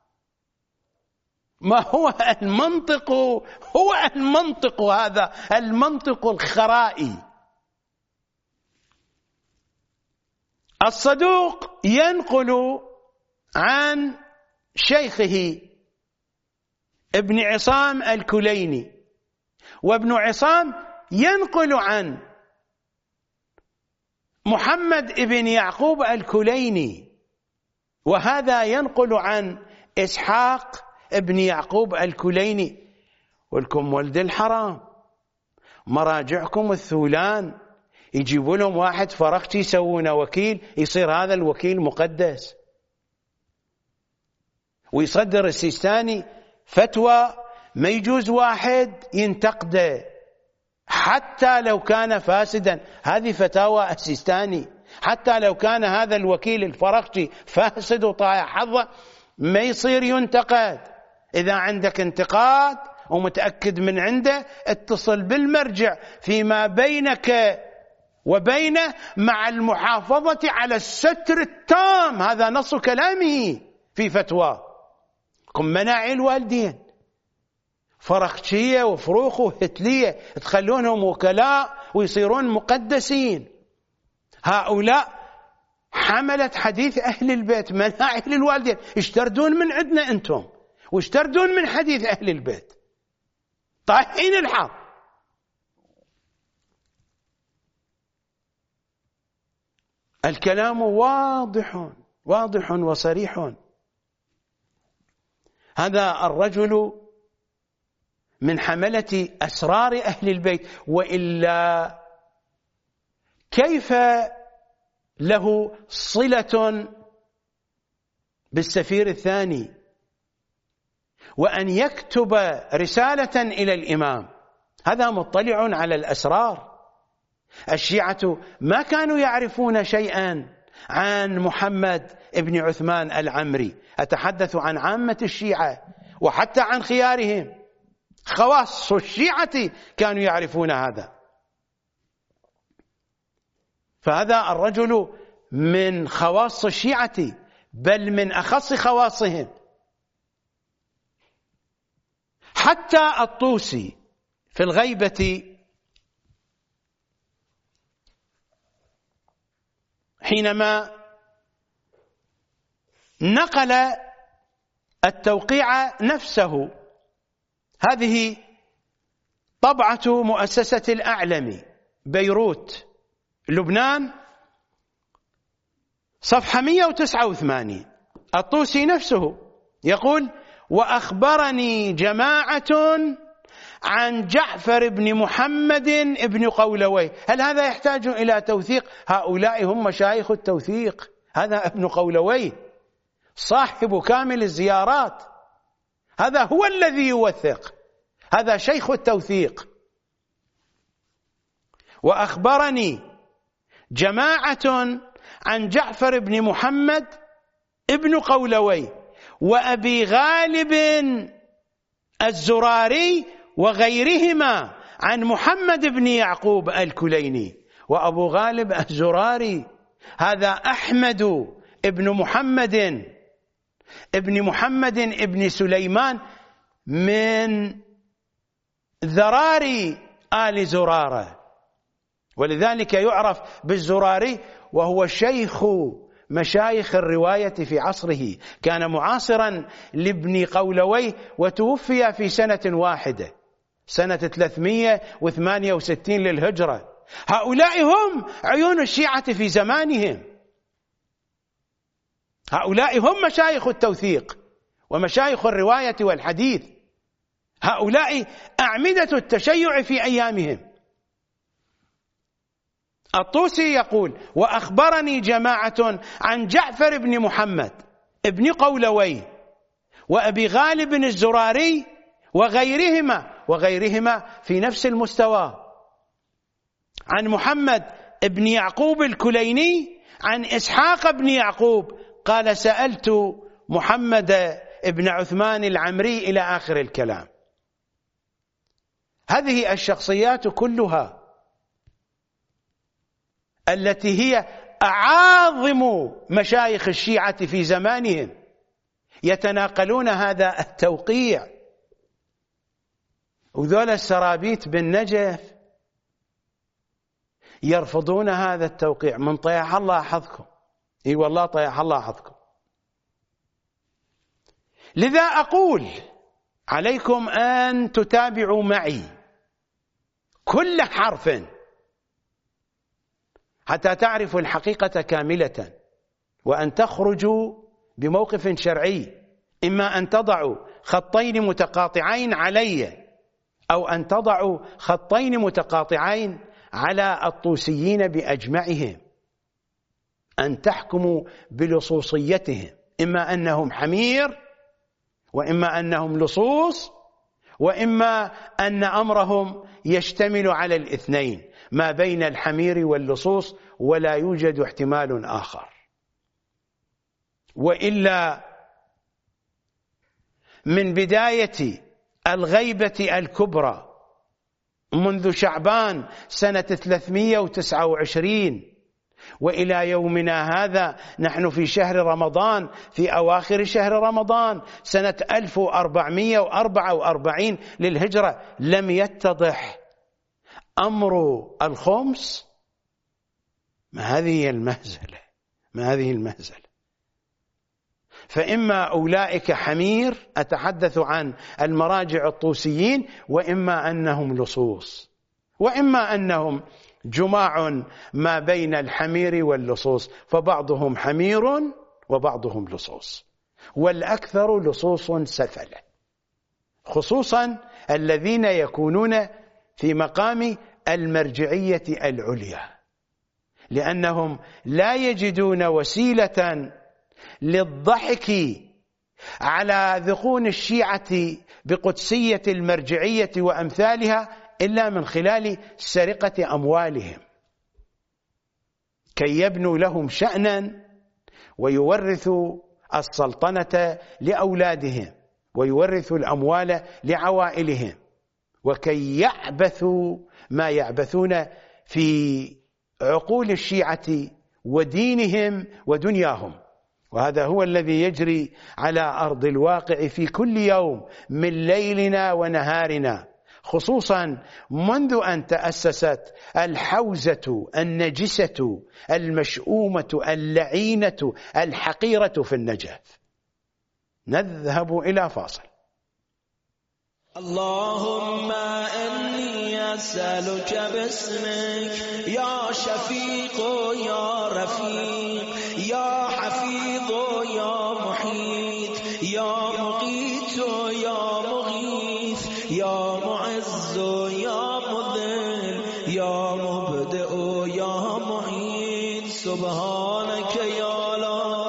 ما هو المنطق؟ هو المنطق هذا المنطق الخرائي. الصدوق ينقل عن شيخه ابن عصام الكليني، وابن عصام ينقل عن محمد ابن يعقوب الكليني، وهذا ينقل عن إسحاق ابن يعقوب الكليني. ولكم ولد الحرام مراجعكم الثولان يجيبوا لهم واحد فرختي يسوونه وكيل، يصير هذا الوكيل مقدس، ويصدر السيستاني فتوى ما يجوز واحد ينتقده حتى لو كان فاسدا. هذه فتاوى السيستاني. حتى لو كان هذا الوكيل الفرختي فاسد وطايح حظه ما يصير ينتقد. إذا عندك انتقاد ومتأكد من عنده اتصل بالمرجع فيما بينك وبينه مع المحافظة على الستر التام. هذا نص كلامه في فتوى. كم مناعي الوالدين فرخشية وفروخ وهتلية تخلونهم وكلاء ويصيرون مقدسين. هؤلاء حملت حديث أهل البيت مناعي للوالدين. اشتردون من عندنا أنتم واشتردون من حديث أهل البيت طايحين الحظ. الكلام واضح واضح وصريح. هذا الرجل من حملة أسرار أهل البيت، وإلا كيف له صلة بالسفير الثاني وأن يكتب رسالة إلى الإمام؟ هذا مطلع على الأسرار. الشيعة ما كانوا يعرفون شيئا عن محمد بن عثمان العمري. أتحدث عن عامة الشيعة وحتى عن خيارهم. خواص الشيعة كانوا يعرفون هذا. فهذا الرجل من خواص الشيعة، بل من أخص خواصهم. حتى الطوسي في الغيبة حينما نقل التوقيع نفسه، هذه طبعة مؤسسة الأعلمي بيروت لبنان صفحة مئة وتسعة وثمانين، الطوسي نفسه يقول: وأخبرني جماعة عن جعفر بن محمد بن قولوي. هل هذا يحتاج إلى توثيق؟ هؤلاء هم مشايخ التوثيق. هذا ابن قولوي صاحب كامل الزيارات، هذا هو الذي يوثق، هذا شيخ التوثيق. وأخبرني جماعة عن جعفر بن محمد ابن قولوي وأبي غالب الزراري وغيرهما عن محمد بن يعقوب الكليني. وأبو غالب الزراري هذا أحمد ابن محمد ابن محمد ابن سليمان من ذراري آل زرارة، ولذلك يعرف بالزراري، وهو شيخ مشايخ الرواية في عصره. كان معاصرا لابن قولوي وتوفي في سنة واحدة، سنة ثلاثمئة وثمانية وستين للهجرة. هؤلاء هم عيون الشيعة في زمانهم، هؤلاء هم مشايخ التوثيق ومشايخ الرواية والحديث، هؤلاء أعمدة التشيع في أيامهم. الطوسي يقول: وأخبرني جماعة عن جعفر بن محمد ابن قولوي وأبي غالب الزراري وغيرهما، وغيرهما في نفس المستوى، عن محمد ابن يعقوب الكليني عن إسحاق بن يعقوب قال: سألت محمد ابن عثمان العمري، إلى آخر الكلام. هذه الشخصيات كلها التي هي أعاظم مشايخ الشيعة في زمانهم يتناقلون هذا التوقيع. وذول السرابيت بالنجف يرفضون هذا التوقيع من طيح الله حظكم. اي والله طيح الله حظكم. لذا أقول عليكم أن تتابعوا معي كل حرف حتى تعرفوا الحقيقة كاملة، وأن تخرجوا بموقف شرعي، إما أن تضعوا خطين متقاطعين علي، أو أن تضعوا خطين متقاطعين على الطوسيين بأجمعهم، أن تحكموا بلصوصيتهم، إما أنهم حمير، وإما أنهم لصوص، وإما أن أمرهم يشتمل على الاثنين ما بين الحمير واللصوص، ولا يوجد احتمال آخر. وإلا من بداية الغيبة الكبرى منذ شعبان سنة ثلاثمئة وتسعة وعشرين وإلى يومنا هذا نحن في شهر رمضان، في أواخر شهر رمضان سنة ألف وأربعمئة وأربعة وأربعين للهجرة، لم يتضح أمر الخمس. ما هذه المهزلة، ما هذه المهزلة. فإما أولئك حمير، أتحدث عن المراجع الطوسيين، وإما أنهم لصوص، وإما أنهم جماع ما بين الحمير واللصوص، فبعضهم حمير وبعضهم لصوص، والأكثر لصوص سفلة، خصوصا الذين يكونون في مقام المرجعية العليا، لأنهم لا يجدون وسيلة للضحك على ذقون الشيعة بقدسية المرجعية وأمثالها إلا من خلال سرقة أموالهم، كي يبنوا لهم شأنا ويورثوا السلطنة لأولادهم ويورثوا الأموال لعوائلهم، وكي يعبثوا ما يعبثون في عقول الشيعة ودينهم ودنياهم. وهذا هو الذي يجري على أرض الواقع في كل يوم من ليلنا ونهارنا، خصوصا منذ أن تأسست الحوزة النجسة المشؤومة اللعينة الحقيرة في النجف. نذهب إلى فاصل. اللهم إني أسألك باسمك يا شفيق يا رفيق يا حفيظ يا محيط يا مقيت يا مغيث يا معز يا مذل يا مبدئ يا معيد، سبحانك يا لا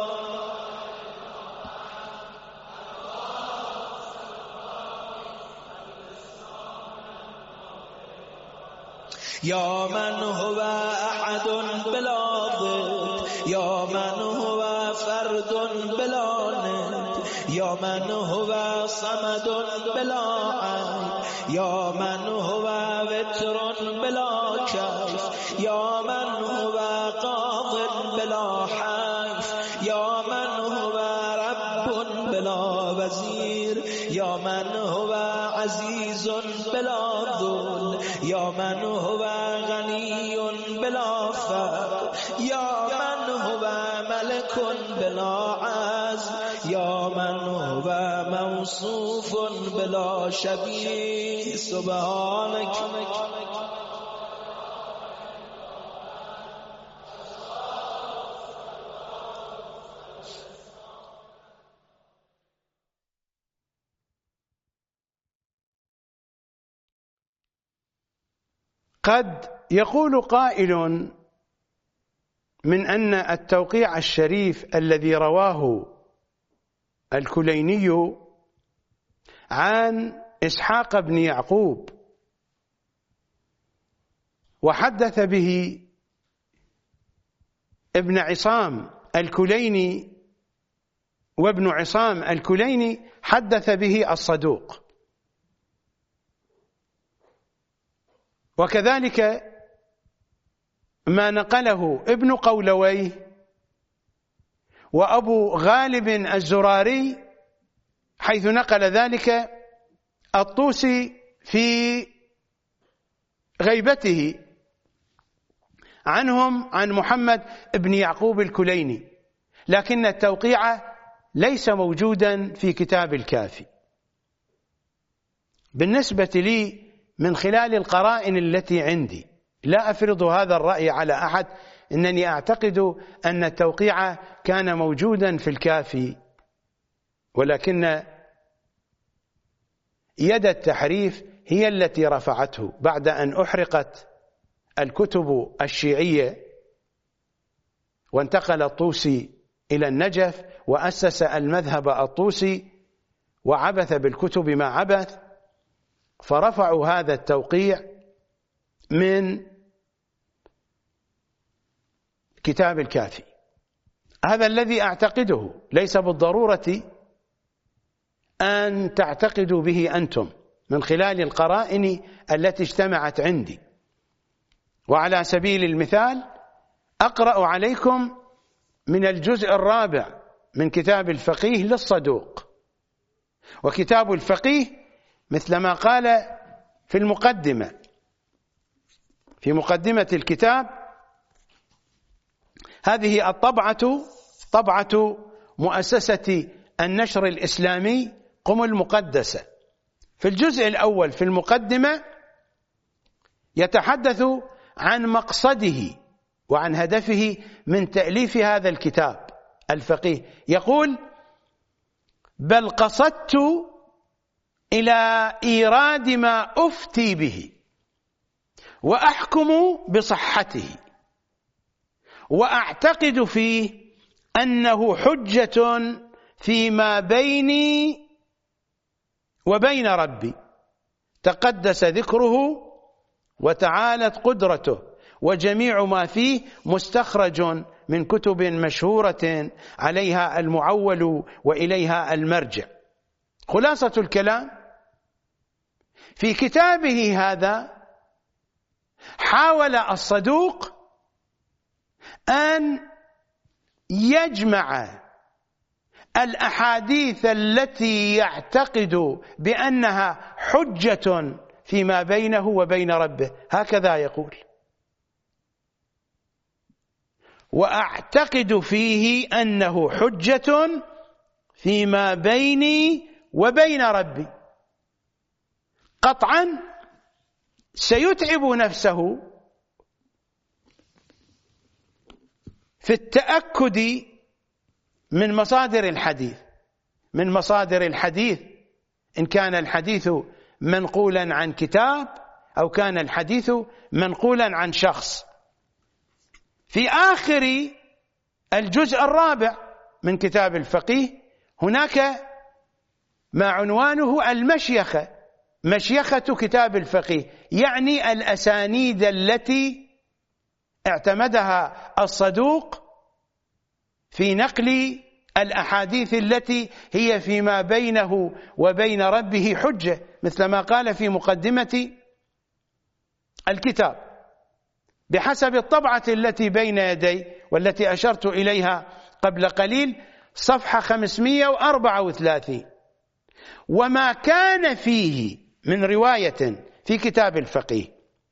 يا من هو أحد بلا ضد، يا من هو فرد بلا ند، يا من هو صمد بلا عين، يا من هو وتر بلا كيف، يا من هو قاض بلا حيف، يا من هو رب بلا وزير، يا من هو عزيز بلا ذل، يا من هو غني بلا فقر، يا من هو ملك بلا عز، يا من هو موصوف بلا شبيه، سبحانك. قد يقول قائل من أن التوقيع الشريف الذي رواه الكليني عن إسحاق بن يعقوب وحدث به ابن عصام الكليني وابن عصام الكليني حدث به الصدوق، وكذلك ما نقله ابن قولويه وأبو غالب الزراري، حيث نقل ذلك الطوسي في غيبته عنهم عن محمد بن يعقوب الكليني، لكن التوقيع ليس موجودا في كتاب الكافي. بالنسبة لي من خلال القرائن التي عندي لا أفرض هذا الرأي على أحد، إنني أعتقد أن التوقيع كان موجودا في الكافي، ولكن يد التحريف هي التي رفعته بعد أن أحرقت الكتب الشيعية وانتقل الطوسي إلى النجف وأسس المذهب الطوسي وعبث بالكتب ما عبث، فرفعوا هذا التوقيع من كتاب الكافي. هذا الذي أعتقده، ليس بالضرورة أن تعتقدوا به أنتم، من خلال القرائن التي اجتمعت عندي. وعلى سبيل المثال أقرأ عليكم من الجزء الرابع من كتاب الفقيه للصدوق. وكتاب الفقيه مثل ما قال في المقدمة، في مقدمة الكتاب: هذه الطبعة طبعة مؤسسة النشر الإسلامي قم المقدسة. في الجزء الأول في المقدمة يتحدث عن مقصده وعن هدفه من تأليف هذا الكتاب الفقيه. يقول: بل قصدت إلى إيراد ما أفتي به وأحكم بصحته وأعتقد فيه أنه حجة فيما بيني وبين ربي تقدس ذكره وتعالت قدرته، وجميع ما فيه مستخرج من كتب مشهورة عليها المعول وإليها المرجع. خلاصة الكلام: في كتابه هذا حاول الصدوق أن يجمع الأحاديث التي يعتقد بأنها حجة فيما بينه وبين ربه، هكذا يقول: وأعتقد فيه أنه حجة فيما بيني وبين ربي. قطعا سيتعب نفسه في التأكد من مصادر الحديث من مصادر الحديث إن كان الحديث منقولا عن كتاب أو كان الحديث منقولا عن شخص. في آخر الجزء الرابع من كتاب الفقيه هناك ما عنوانه المشيخة، مشيخة كتاب الفقيه، يعني الأسانيد التي اعتمدها الصدوق في نقل الأحاديث التي هي فيما بينه وبين ربه حجة، مثل ما قال في مقدمة الكتاب. بحسب الطبعة التي بين يدي والتي أشرت إليها قبل قليل، صفحة خمسمائة وأربعة وثلاثين: وما كان فيه من رواية في كتاب الفقيه،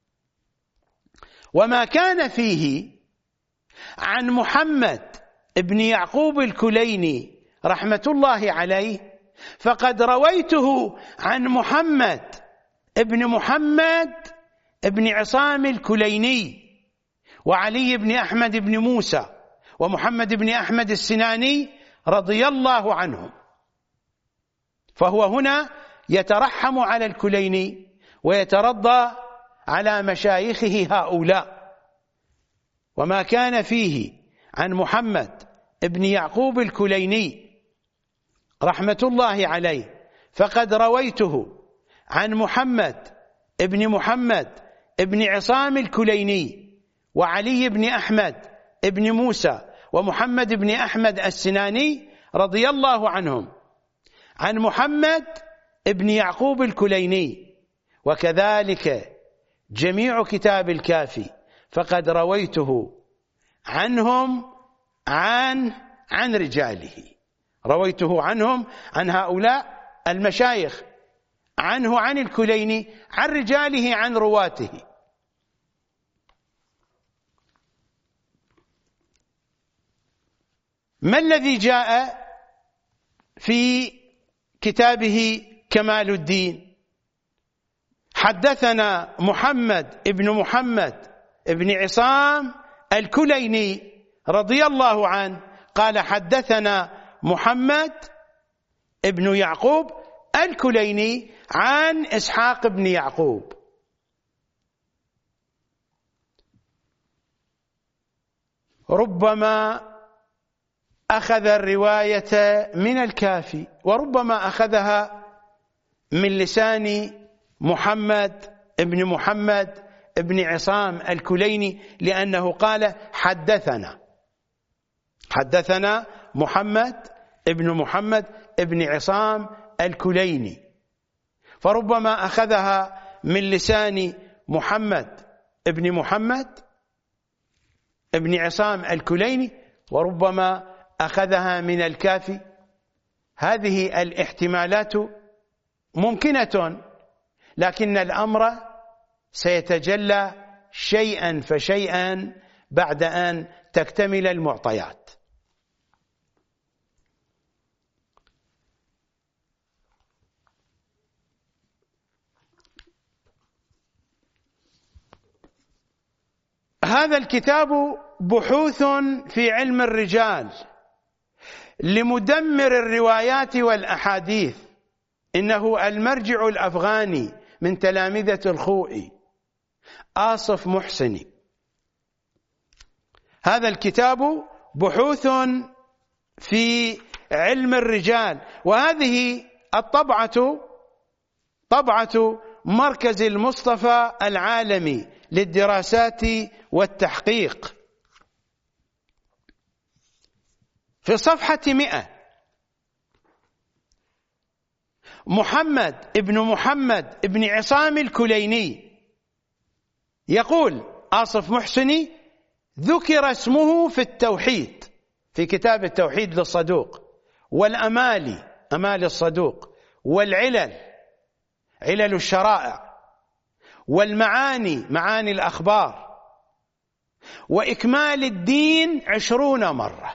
وما كان فيه عن محمد ابن يعقوب الكليني رحمة الله عليه، فقد رويته عن محمد ابن محمد ابن عصام الكليني وعلي بن أحمد بن موسى ومحمد بن أحمد السناني رضي الله عنهم. فهو هنا يترحم على الكليني ويترضى على مشايخه هؤلاء. وما كان فيه عن محمد ابن يعقوب الكليني رحمة الله عليه فقد رويته عن محمد ابن محمد ابن عصام الكليني وعلي بن أحمد ابن موسى ومحمد بن أحمد السناني رضي الله عنهم عن محمد ابن يعقوب الكليني. وكذلك جميع كتاب الكافي فقد رويته عنهم عن عن رجاله، رويته عنهم عن هؤلاء المشايخ، عنه عن الكليني، عن رجاله، عن رواته. ما الذي جاء في كتابه كمال الدين؟ حدثنا محمد ابن محمد ابن عصام الكليني رضي الله عنه قال: حدثنا محمد ابن يعقوب الكليني عن إسحاق بن يعقوب. ربما أخذ الرواية من الكافي وربما أخذها من لسان محمد ابن محمد ابن عصام الكليني، لأنه قال: حدثنا حدثنا محمد ابن محمد ابن عصام الكليني. فربما أخذها من لسان محمد ابن محمد ابن عصام الكليني، وربما أخذها من الكافي. هذه الاحتمالات ممكنة، لكن الأمر سيتجلى شيئا فشيئا بعد أن تكتمل المعطيات. هذا الكتاب بحوث في علم الرجال لمدمر الروايات والأحاديث، إنه المرجع الأفغاني من تلامذة الخوئي آصف محسني. هذا الكتاب بحوث في علم الرجال، وهذه الطبعة طبعة مركز المصطفى العالمي للدراسات والتحقيق. في صفحة مئة محمد ابن محمد ابن عصام الكليني يقول آصف محسني: ذكر اسمه في التوحيد، في كتاب التوحيد للصدوق، والأمالي أمال الصدوق، والعلل علل الشرائع، والمعاني معاني الأخبار، وإكمال الدين عشرون مرة.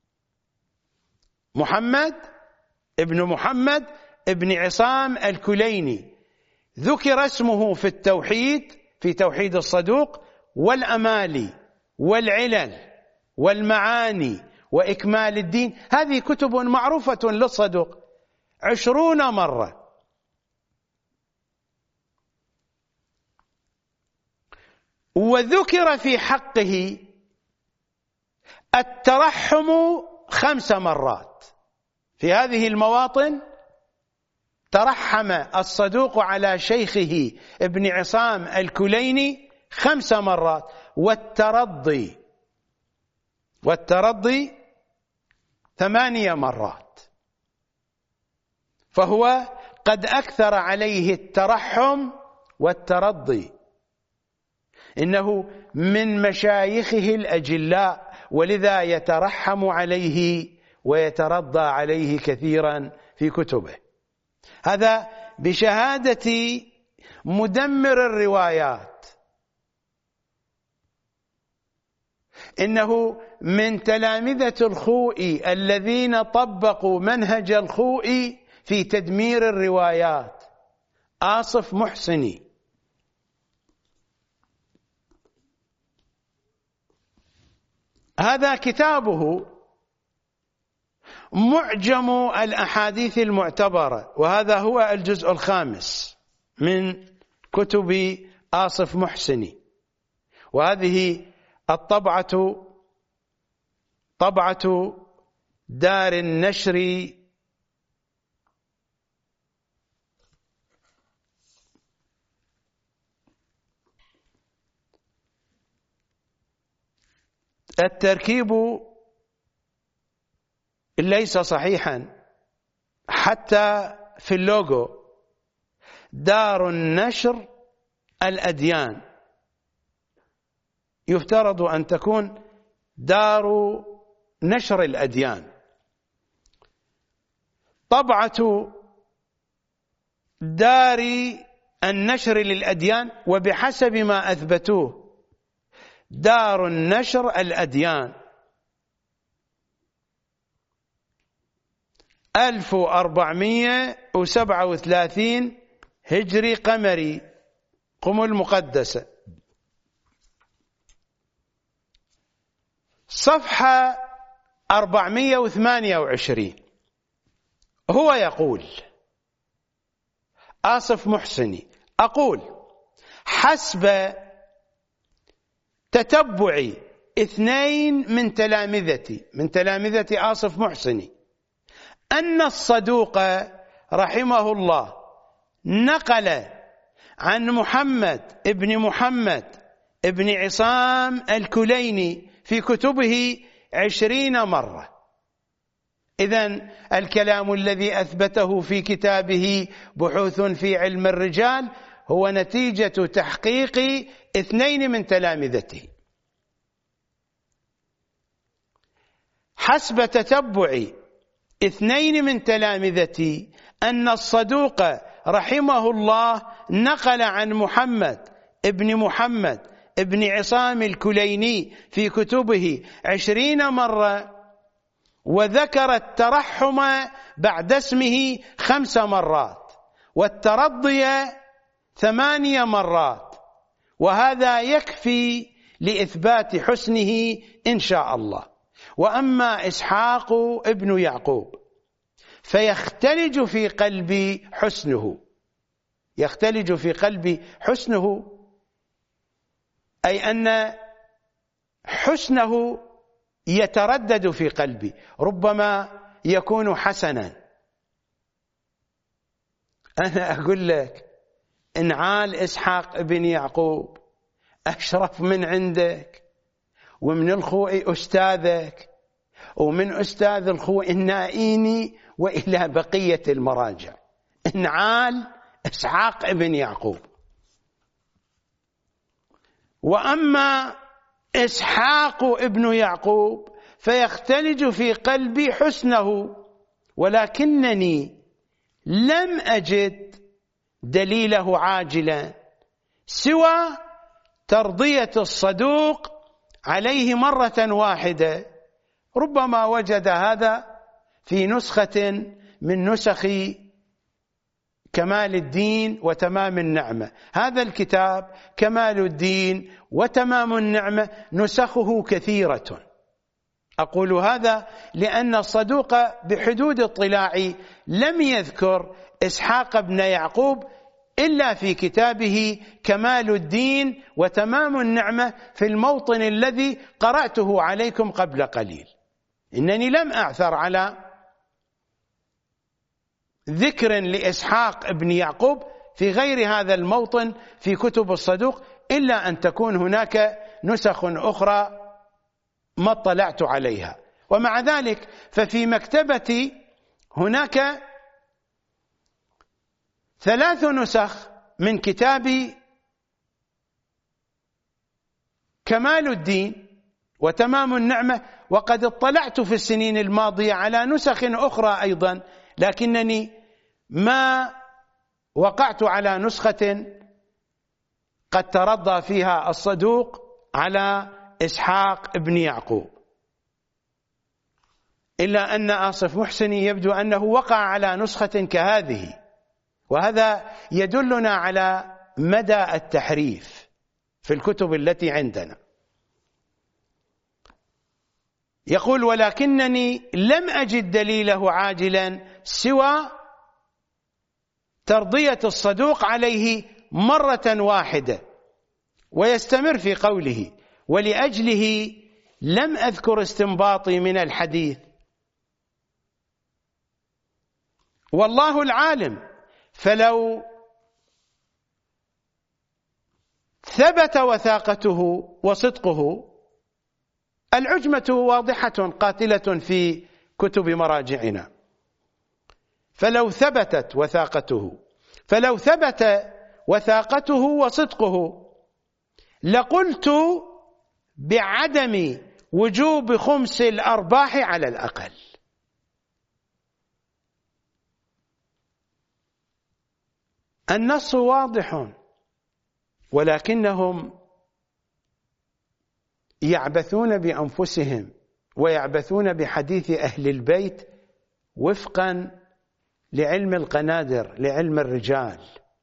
محمد ابن محمد ابن عصام الكليني ذكر اسمه في التوحيد، في توحيد الصدوق، والأمالي، والعلل، والمعاني، وإكمال الدين. هذه كتب معروفة للصدوق عشرون مرة. وذكر في حقه الترحم خمس مرات. في هذه المواطن ترحم الصدوق على شيخه ابن عصام الكليني خمس مرات. والترضي والترضي ثمانية مرات. فهو قد أكثر عليه الترحم والترضي، إنه من مشايخه الأجلاء، ولذا يترحم عليه ويترضى عليه كثيرا في كتبه. هذا بشهادة مدمر الروايات، إنه من تلامذة الخوئي الذين طبقوا منهج الخوئي في تدمير الروايات، آصف محسني. هذا كتابه معجم الأحاديث المعتبرة، وهذا هو الجزء الخامس من كتب آصف محسني. وهذه الطبعة طبعة دار النشر التركيب ليس صحيحا حتى في اللوجو. دار النشر الأديان، يفترض أن تكون دار نشر الأديان. طبعة دار النشر للأديان، وبحسب ما أثبتوه دار النشر الأديان ألف وأربعمائة وسبعة وثلاثين هجري قمري، قم المقدسة، صفحة أربعمائة وثمانية وعشرين. هو يقول آصف محسني: أقول حسب تتبع اثنين من تلامذتي من تلامذة آصف محسني أن الصدوق رحمه الله نقل عن محمد ابن محمد ابن عصام الكليني في كتبه عشرين مرة إذن الكلام الذي أثبته في كتابه بحوث في علم الرجال هو نتيجة تحقيق اثنين من تلامذته. حسب تتبع اثنين من تلامذتي أن الصدوق رحمه الله نقل عن محمد ابن محمد ابن عصام الكليني في كتبه عشرين مرة، وذكر الترحم بعد اسمه خمس مرات والترضي ثمانية مرات، وهذا يكفي لإثبات حسنه إن شاء الله. وأما إسحاق ابن يعقوب فيختلج في قلبي حسنه، يختلج في قلبي حسنه أي أن حسنه يتردد في قلبي، ربما يكون حسنا. أنا أقول لك إن عال إسحاق ابن يعقوب أشرف من عندك ومن الخوئي أستاذك ومن أستاذ الخوئي النائيني وإلى بقية المراجع، إن عال إسحاق ابن يعقوب. وأما إسحاق ابن يعقوب فيختلج في قلبي حسنه، ولكنني لم أجد دليله عاجلا سوى ترضية الصدوق عليه مرة واحدة. ربما وجد هذا في نسخة من نسخ كمال الدين وتمام النعمة. هذا الكتاب كمال الدين وتمام النعمة نسخه كثيرة. أقول هذا لأن الصدوق بحدود اطلاعي لم يذكر إسحاق بن يعقوب إلا في كتابه كمال الدين وتمام النعمة في الموطن الذي قرأته عليكم قبل قليل. إنني لم أعثر على ذكر لإسحاق بن يعقوب في غير هذا الموطن في كتب الصدوق، إلا أن تكون هناك نسخ أخرى ما اطلعت عليها. ومع ذلك ففي مكتبتي هناك ثلاث نسخ من كتاب كمال الدين وتمام النعمة، وقد اطلعت في السنين الماضية على نسخ أخرى أيضا، لكنني ما وقعت على نسخة قد ترضى فيها الصدوق على إسحاق بن يعقوب، إلا أن آصف محسني يبدو أنه وقع على نسخة كهذه، وهذا يدلنا على مدى التحريف في الكتب التي عندنا. يقول: ولكنني لم أجد دليله عاجلا سوى ترضية الصدوق عليه مرة واحدة. ويستمر في قوله: ولأجله لم أذكر استنباطي من الحديث، والله العالم، فلو ثبت وثاقته وصدقه، العجمة واضحة قاتلة في كتب مراجعنا، فلو ثبتت وثاقته فلو ثبت وثاقته وصدقه لقلت بعدم وجوب خمس الأرباح على الأقل. النص واضح، ولكنهم يعبثون بأنفسهم ويعبثون بحديث أهل البيت وفقا لعلم القنادر، لعلم الرجال.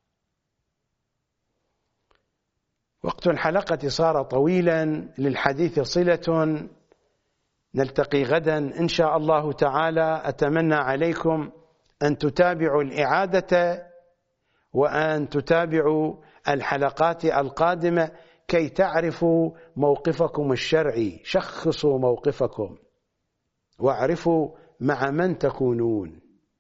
وقت الحلقة صار طويلا، للحديث صلة، نلتقي غدا إن شاء الله تعالى. أتمنى عليكم أن تتابعوا الإعادة وأن تتابعوا الحلقات القادمة كي تعرفوا موقفكم الشرعي. شخصوا موقفكم واعرفوا مع من تكونون.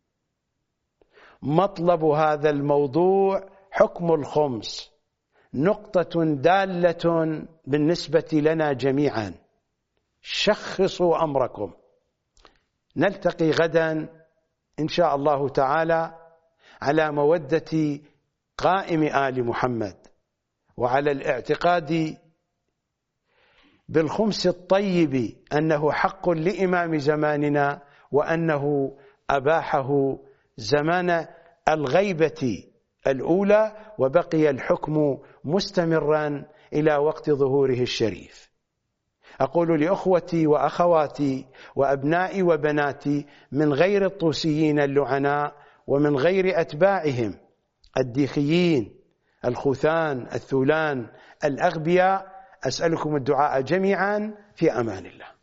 مطلب هذا الموضوع حكم الخمس، نقطة دالة بالنسبة لنا جميعا. شخصوا أمركم، نلتقي غدا إن شاء الله تعالى على مودة قائم آل محمد، وعلى الاعتقاد بالخمس الطيب أنه حق لإمام زماننا، وأنه أباحه زمان الغيبة الأولى، وبقي الحكم مستمرا إلى وقت ظهوره الشريف. أقول لأخوتي وأخواتي وأبنائي وبناتي من غير الطوسيين اللعناء ومن غير أتباعهم الديخيين الخوثان الثولان الأغبياء، أسألكم الدعاء جميعا في أمان الله.